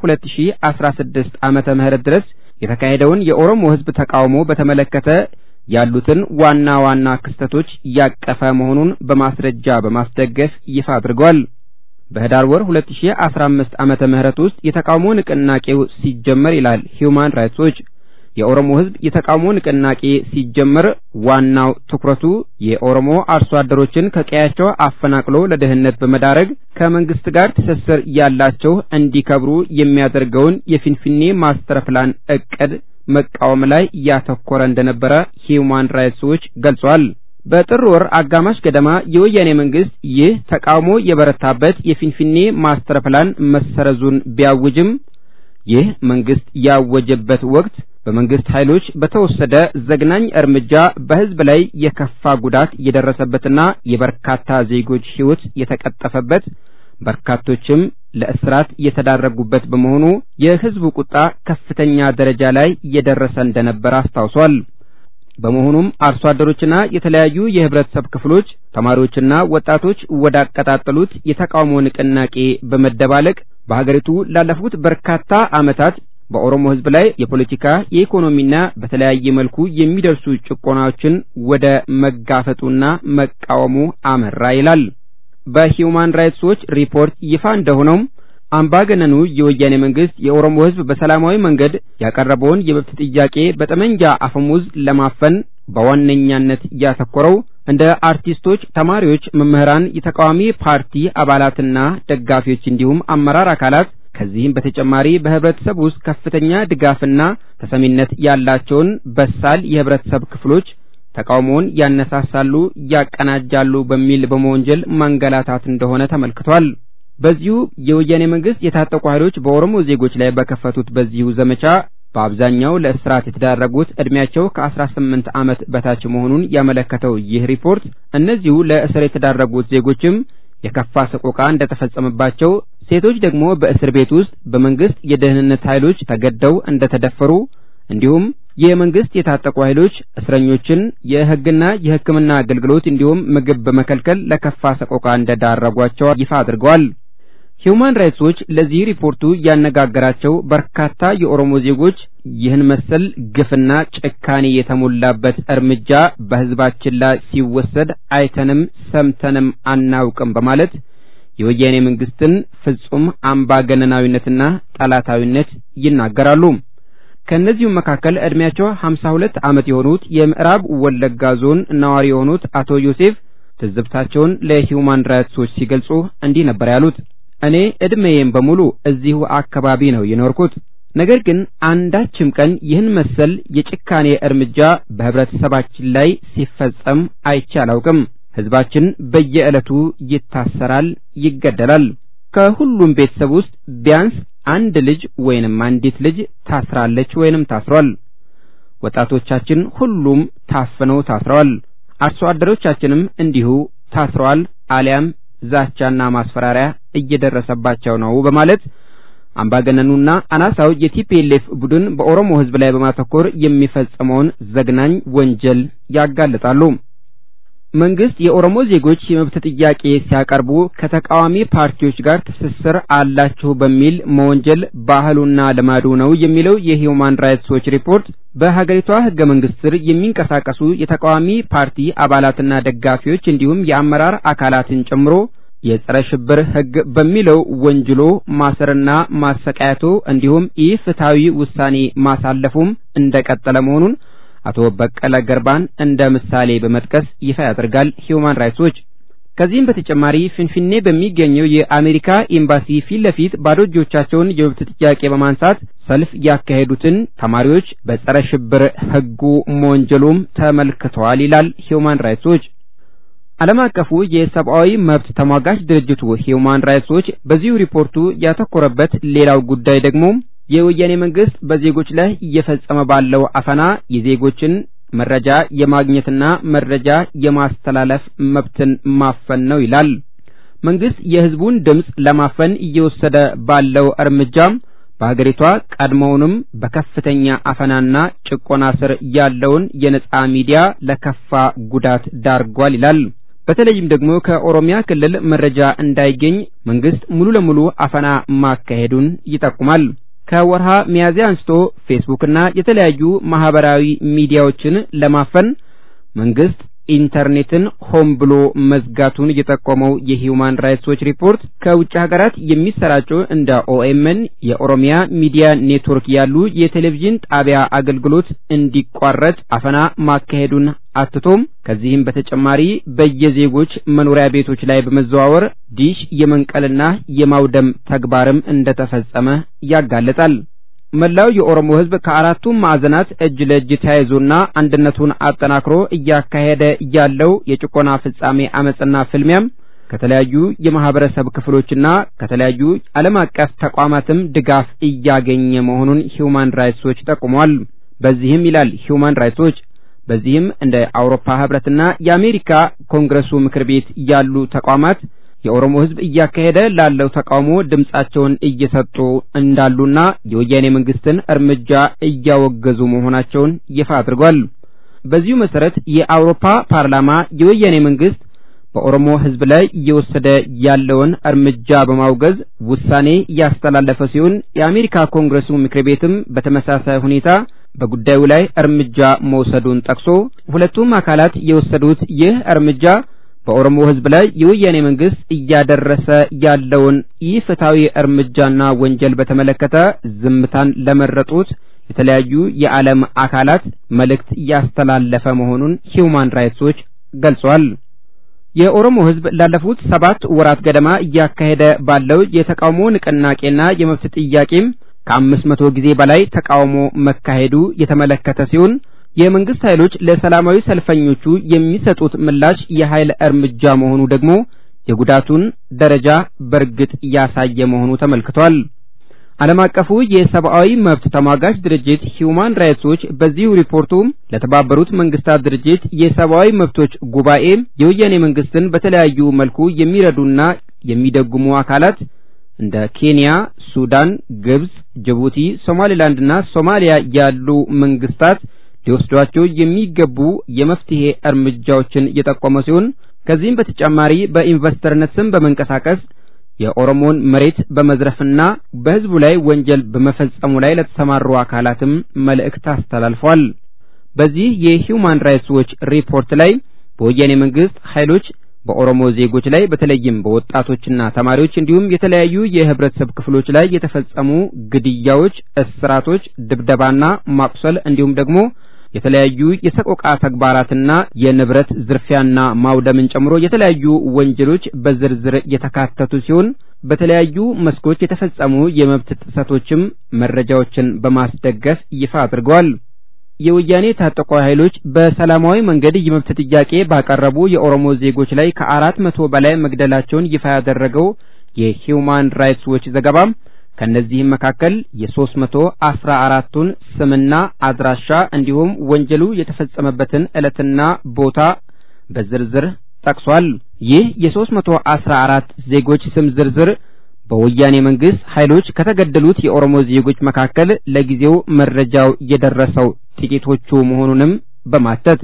2016 ዓመተ ምህረት ድረስ የተካሄደውን የኦሮሞ ህዝብ ተቃውሞ በተመለከተ ያሉትን ዋና ዋና ክስተቶች ያቀፈ መሆኑን በማስረጃ በማስደገፍ ይፋ አድርጓል። በህዳር ወር 2015 ዓመተ ምህረት ውስጥ የተቃውሞ ንቅናቄው ሲጀመር ይላል ሂውማን ራይትስ ዎች የኦሮሞ ህዝብ የተቃውሞ ንቅናቄ ሲጀመር ዋናው ትኩረቱ የኦሮሞ አርሶ አደሮችን ከቀያቸው አፈናቅሎ ለደህንነት በመዳረግ ከመንግስት ጋር ትስስር ያላቸው እንዲከብሩ የሚያደርገውን የፊንፊኔ ማስተር ፕላን እቅድ መቃወም ላይ ያተኮረ እንደነበረ ሂውማን ራይትስ ዎች ገልጿል። በጥር ወር አጋማሽ ገደማ የወያኔ መንግስት ይህ ተቃውሞ የበረታበት የፊንፊኔ ማስተር ፕላን መሰረዙን ቢያውጅም ይህ መንግስት ያወጀበት ወቅት በመንግስት ኃይሎች በተወሰደ ዘግናኝ እርምጃ በህዝብ ላይ የከፋ ጉዳት የደረሰበትና የበርካታ ዜጎች ህይወት የተቀጠፈበት በርካቶችም ለእስራት የተዳረጉበት በመሆኑ የህዝቡ ቁጣ ከፍተኛ ደረጃ ላይ የደረሰ እንደነበር አስታውሷል። በመሆኑም አርሶ አደሮችና የተለያዩ የህብረተሰብ ክፍሎች ተማሪዎችና ወጣቶች ወዳቀጣጠሉት የተቃውሞ ንቅናቄ በመደባለቅ በሀገሪቱ ላለፉት በርካታ ዓመታት በኦሮሞ ህዝብ ላይ የፖለቲካ የኢኮኖሚና በተለያየ መልኩ የሚደርሱ ጭቆናዎችን ወደ መጋፈጡና መቃወሙ አመራ ይላል። በሂውማን ራይትስ ዎች ሪፖርት ይፋ እንደሆነው አምባገነኑ የወያኔ መንግስት የኦሮሞ ህዝብ በሰላማዊ መንገድ ያቀረበውን የመብት ጥያቄ በጠመንጃ አፈሙዝ ለማፈን በዋነኛነት ያተኮረው እንደ አርቲስቶች፣ ተማሪዎች፣ መምህራን፣ የተቃዋሚ ፓርቲ አባላትና ደጋፊዎች እንዲሁም አመራር አካላት ከዚህም በተጨማሪ በህብረተሰብ ውስጥ ከፍተኛ ድጋፍና ተሰሚነት ያላቸውን በሳል የህብረተሰብ ክፍሎች ተቃውሞውን ያነሳሳሉ፣ ያቀናጃሉ በሚል በመወንጀል ማንገላታት እንደሆነ ተመልክቷል። በዚሁ የወያኔ መንግስት የታጠቁ ኃይሎች በኦሮሞ ዜጎች ላይ በከፈቱት በዚሁ ዘመቻ በአብዛኛው ለእስራት የተዳረጉት እድሜያቸው ከ18 ዓመት በታች መሆኑን ያመለከተው ይህ ሪፖርት እነዚሁ ለእስር የተዳረጉት ዜጎችም የከፋ ሰቆቃ እንደተፈጸመባቸው፣ ሴቶች ደግሞ በእስር ቤት ውስጥ በመንግስት የደህንነት ኃይሎች ተገደው እንደተደፈሩ እንዲሁም የመንግስት የታጠቁ ኃይሎች እስረኞችን የህግና የሕክምና አገልግሎት እንዲሁም ምግብ በመከልከል ለከፋ ሰቆቃ እንደዳረጓቸው ይፋ አድርገዋል። ሂውማን ራይትስ ዎች ለዚህ ሪፖርቱ ያነጋገራቸው በርካታ የኦሮሞ ዜጎች ይህን መሰል ግፍና ጭካኔ የተሞላበት እርምጃ በህዝባችን ላይ ሲወሰድ አይተንም ሰምተንም አናውቅም በማለት የወያኔ መንግስትን ፍጹም አምባገነናዊነትና ጠላታዊነት ይናገራሉ። ከነዚሁ መካከል እድሜያቸው 52 ዓመት የሆኑት የምዕራብ ወለጋ ዞን ነዋሪ የሆኑት አቶ ዮሴፍ ትዝብታቸውን ለሂውማን ራይትስ ዎች ሲገልጹ እንዲህ ነበር ያሉት። እኔ እድሜዬን በሙሉ እዚሁ አካባቢ ነው የኖርኩት። ነገር ግን አንዳችም ቀን ይህን መሰል የጭካኔ እርምጃ በህብረተሰባችን ላይ ሲፈጸም አይቼ አላውቅም። ህዝባችን በየዕለቱ ይታሰራል፣ ይገደላል። ከሁሉም ቤተሰብ ውስጥ ቢያንስ አንድ ልጅ ወይንም አንዲት ልጅ ታስራለች ወይንም ታስሯል። ወጣቶቻችን ሁሉም ታፍነው ታስረዋል። አርሶ አደሮቻችንም እንዲሁ ታስረዋል አሊያም ዛቻና ማስፈራሪያ እየደረሰባቸው ነው በማለት አምባገነኑና አናሳው የቲፒኤልኤፍ ቡድን በኦሮሞ ህዝብ ላይ በማተኮር የሚፈጸመውን ዘግናኝ ወንጀል ያጋልጣሉ። መንግስት የኦሮሞ ዜጎች የመብት ጥያቄ ሲያቀርቡ ከተቃዋሚ ፓርቲዎች ጋር ትስስር አላችሁ በሚል መወንጀል ባህሉና ልማዱ ነው የሚለው የሂውማን ራይትስ ዎች ሪፖርት በሀገሪቷ ህገ መንግስት ስር የሚንቀሳቀሱ የተቃዋሚ ፓርቲ አባላትና ደጋፊዎች እንዲሁም የአመራር አካላትን ጨምሮ የጸረ ሽብር ህግ በሚለው ወንጅሎ ማሰርና ማሰቃየቱ እንዲሁም ኢፍትሃዊ ውሳኔ ማሳለፉም እንደቀጠለ መሆኑን አቶ በቀለ ገርባን እንደ ምሳሌ በመጥቀስ ይፋ ያደርጋል ሂውማን ራይትስ ዎች። ከዚህም በተጨማሪ ፍንፍኔ በሚገኘው የአሜሪካ ኤምባሲ ፊት ለፊት ባዶ እጆቻቸውን የመብት ጥያቄ በማንሳት ሰልፍ ያካሄዱትን ተማሪዎች በጸረ ሽብር ህጉ መወንጀሉም ተመልክተዋል ይላል ሂውማን ራይትስ ዎች። ዓለም አቀፉ የሰብአዊ መብት ተሟጋች ድርጅቱ ሂውማን ራይትስ ዎች በዚሁ ሪፖርቱ ያተኮረበት ሌላው ጉዳይ ደግሞ የወያኔ መንግስት በዜጎች ላይ እየፈጸመ ባለው አፈና የዜጎችን መረጃ የማግኘትና መረጃ የማስተላለፍ መብትን ማፈን ነው ይላል። መንግስት የህዝቡን ድምጽ ለማፈን እየወሰደ ባለው እርምጃም በሀገሪቷ ቀድሞውንም በከፍተኛ አፈናና ጭቆና ስር ያለውን የነጻ ሚዲያ ለከፋ ጉዳት ዳርጓል ይላል። በተለይም ደግሞ ከኦሮሚያ ክልል መረጃ እንዳይገኝ መንግስት ሙሉ ለሙሉ አፈና ማካሄዱን ይጠቁማል። ከወርሃ ሚያዝያ አንስቶ ፌስቡክና የተለያዩ ማህበራዊ ሚዲያዎችን ለማፈን መንግስት ኢንተርኔትን ሆም ብሎ መዝጋቱን የጠቆመው የሂውማን ራይትስ ዎች ሪፖርት ከውጭ ሀገራት የሚሰራጩ እንደ ኦኤምኤን የኦሮሚያ ሚዲያ ኔትወርክ ያሉ የቴሌቪዥን ጣቢያ አገልግሎት እንዲቋረጥ አፈና ማካሄዱን አትቶም ከዚህም በተጨማሪ በየዜጎች መኖሪያ ቤቶች ላይ በመዘዋወር ዲሽ የመንቀልና የማውደም ተግባርም እንደተፈጸመ ያጋለጣል። መላው የኦሮሞ ህዝብ ከአራቱም ማዕዘናት እጅ ለእጅ ተያይዞና አንድነቱን አጠናክሮ እያካሄደ ያለው የጭቆና ፍጻሜ አመጽና ፍልሚያም ከተለያዩ የማህበረሰብ ክፍሎችና ከተለያዩ ዓለም አቀፍ ተቋማትም ድጋፍ እያገኘ መሆኑን ሂውማን ራይትስ ዎች ጠቁሟል። በዚህም ይላል ሂውማን ራይትስ ዎች በዚህም እንደ አውሮፓ ህብረትና የአሜሪካ ኮንግረሱ ምክር ቤት ያሉ ተቋማት የኦሮሞ ህዝብ እያካሄደ ላለው ተቃውሞ ድምጻቸውን እየሰጡ እንዳሉና የወያኔ መንግስትን እርምጃ እያወገዙ መሆናቸውን ይፋ አድርጓል። በዚሁ መሰረት የአውሮፓ ፓርላማ የወያኔ መንግስት በኦሮሞ ህዝብ ላይ እየወሰደ ያለውን እርምጃ በማውገዝ ውሳኔ ያስተላለፈ ሲሆን የአሜሪካ ኮንግረሱ ምክር ቤትም በተመሳሳይ ሁኔታ በጉዳዩ ላይ እርምጃ መውሰዱን ጠቅሶ ሁለቱም አካላት የወሰዱት ይህ እርምጃ በኦሮሞ ህዝብ ላይ የወያኔ መንግስት እያደረሰ ያለውን ኢፍትሃዊ እርምጃና ወንጀል በተመለከተ ዝምታን ለመረጡት የተለያዩ የዓለም አካላት መልእክት ያስተላለፈ መሆኑን ሂውማን ራይትስ ዎች ገልጿል። የኦሮሞ ህዝብ ላለፉት 7 ወራት ገደማ እያካሄደ ባለው የተቃውሞ ንቅናቄና የመብት ጥያቄም ከ500 ጊዜ በላይ ተቃውሞ መካሄዱ የተመለከተ ሲሆን የመንግስት ኃይሎች ለሰላማዊ ሰልፈኞቹ የሚሰጡት ምላሽ የኃይል እርምጃ መሆኑ ደግሞ የጉዳቱን ደረጃ በርግጥ ያሳየ መሆኑ ተመልክቷል። ዓለም አቀፉ የሰብአዊ መብት ተሟጋች ድርጅት ሂውማን ራይትስ ዎች በዚሁ ሪፖርቱ ለተባበሩት መንግስታት ድርጅት የሰብአዊ መብቶች ጉባኤ የወያኔ መንግስትን በተለያዩ መልኩ የሚረዱና የሚደግሙ አካላት እንደ ኬንያ፣ ሱዳን፣ ግብጽ፣ ጅቡቲ፣ ሶማሊላንድና ሶማሊያ ያሉ መንግስታት ሊወስዷቸው የሚገቡ የመፍትሄ እርምጃዎችን የጠቆመ ሲሆን ከዚህም በተጨማሪ በኢንቨስተርነት ስም በመንቀሳቀስ የኦሮሞን መሬት በመዝረፍና በህዝቡ ላይ ወንጀል በመፈጸሙ ላይ ለተሰማሩ አካላትም መልእክት አስተላልፏል። በዚህ የሂውማን ራይትስ ዎች ሪፖርት ላይ በወያኔ መንግስት ኃይሎች በኦሮሞ ዜጎች ላይ በተለይም በወጣቶችና ተማሪዎች እንዲሁም የተለያዩ የህብረተሰብ ክፍሎች ላይ የተፈጸሙ ግድያዎች፣ እስራቶች፣ ድብደባና ማቁሰል እንዲሁም ደግሞ የተለያዩ የሰቆቃ ተግባራትና የንብረት ዝርፊያና ማውደምን ጨምሮ የተለያዩ ወንጀሎች በዝርዝር የተካተቱ ሲሆን በተለያዩ መስኮች የተፈጸሙ የመብት ጥሰቶችም መረጃዎችን በማስደገፍ ይፋ አድርገዋል። የወያኔ ታጠቁ ኃይሎች በሰላማዊ መንገድ የመብት ጥያቄ ባቀረቡ የኦሮሞ ዜጎች ላይ ከ400 በላይ መግደላቸውን ይፋ ያደረገው የሂውማን ራይትስ ዎች ዘገባ ከነዚህም መካከል የ314ቱን ስምና አድራሻ እንዲሁም ወንጀሉ የተፈጸመበትን ዕለትና ቦታ በዝርዝር ጠቅሷል። ይህ የ314 ዜጎች ስም ዝርዝር በወያኔ መንግስት ኃይሎች ከተገደሉት የኦሮሞ ዜጎች መካከል ለጊዜው መረጃው የደረሰው ጥቂቶቹ መሆኑንም በማተት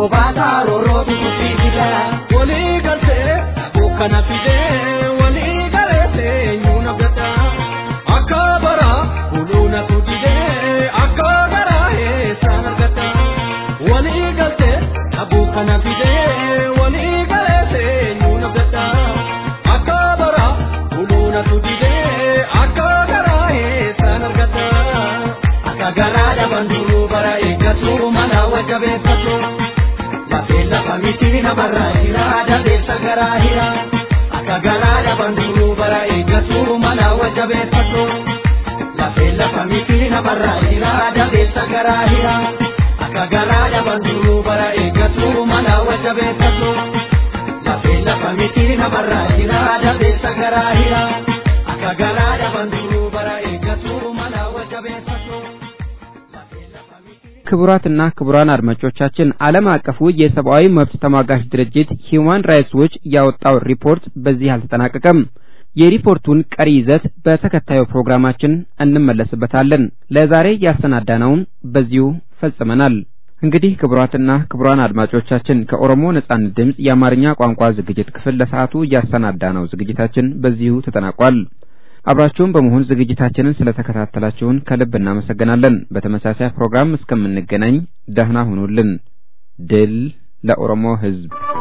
Wali galte, abu kana fide, wali eeggatu mana wajjabeeffatu lafee lafa miti namarraa hira dabeessa garaa hira akka galaadha banduu bara eeggatu mana wajjabeeffatu lafee lafa miti namarraa hira dabeessa garaa hira akka galaadha banduu bara eeggatu mana wajjabeeffatu lafee lafa miti namarraa hira dabeessa garaa hira akka galaadha banduu bara eeggatu mana wajjabeeffatu. ክቡራትና ክቡራን አድማጮቻችን ዓለም አቀፉ የሰብአዊ መብት ተሟጋች ድርጅት ሂዩማን ራይትስ ዎች ያወጣው ሪፖርት በዚህ አልተጠናቀቀም። የሪፖርቱን ቀሪ ይዘት በተከታዩ ፕሮግራማችን እንመለስበታለን። ለዛሬ ያሰናዳነውን በዚሁ ፈጽመናል። እንግዲህ ክቡራትና ክቡራን አድማጮቻችን ከኦሮሞ ነጻነት ድምጽ የአማርኛ ቋንቋ ዝግጅት ክፍል ለሰዓቱ ያሰናዳነው ዝግጅታችን በዚሁ ተጠናቋል። አብራችሁን በመሆን ዝግጅታችንን ስለተከታተላችሁን ከልብ እናመሰግናለን። በተመሳሳይ ፕሮግራም እስከምንገናኝ ደህና ሁኑልን። ድል ለኦሮሞ ሕዝብ።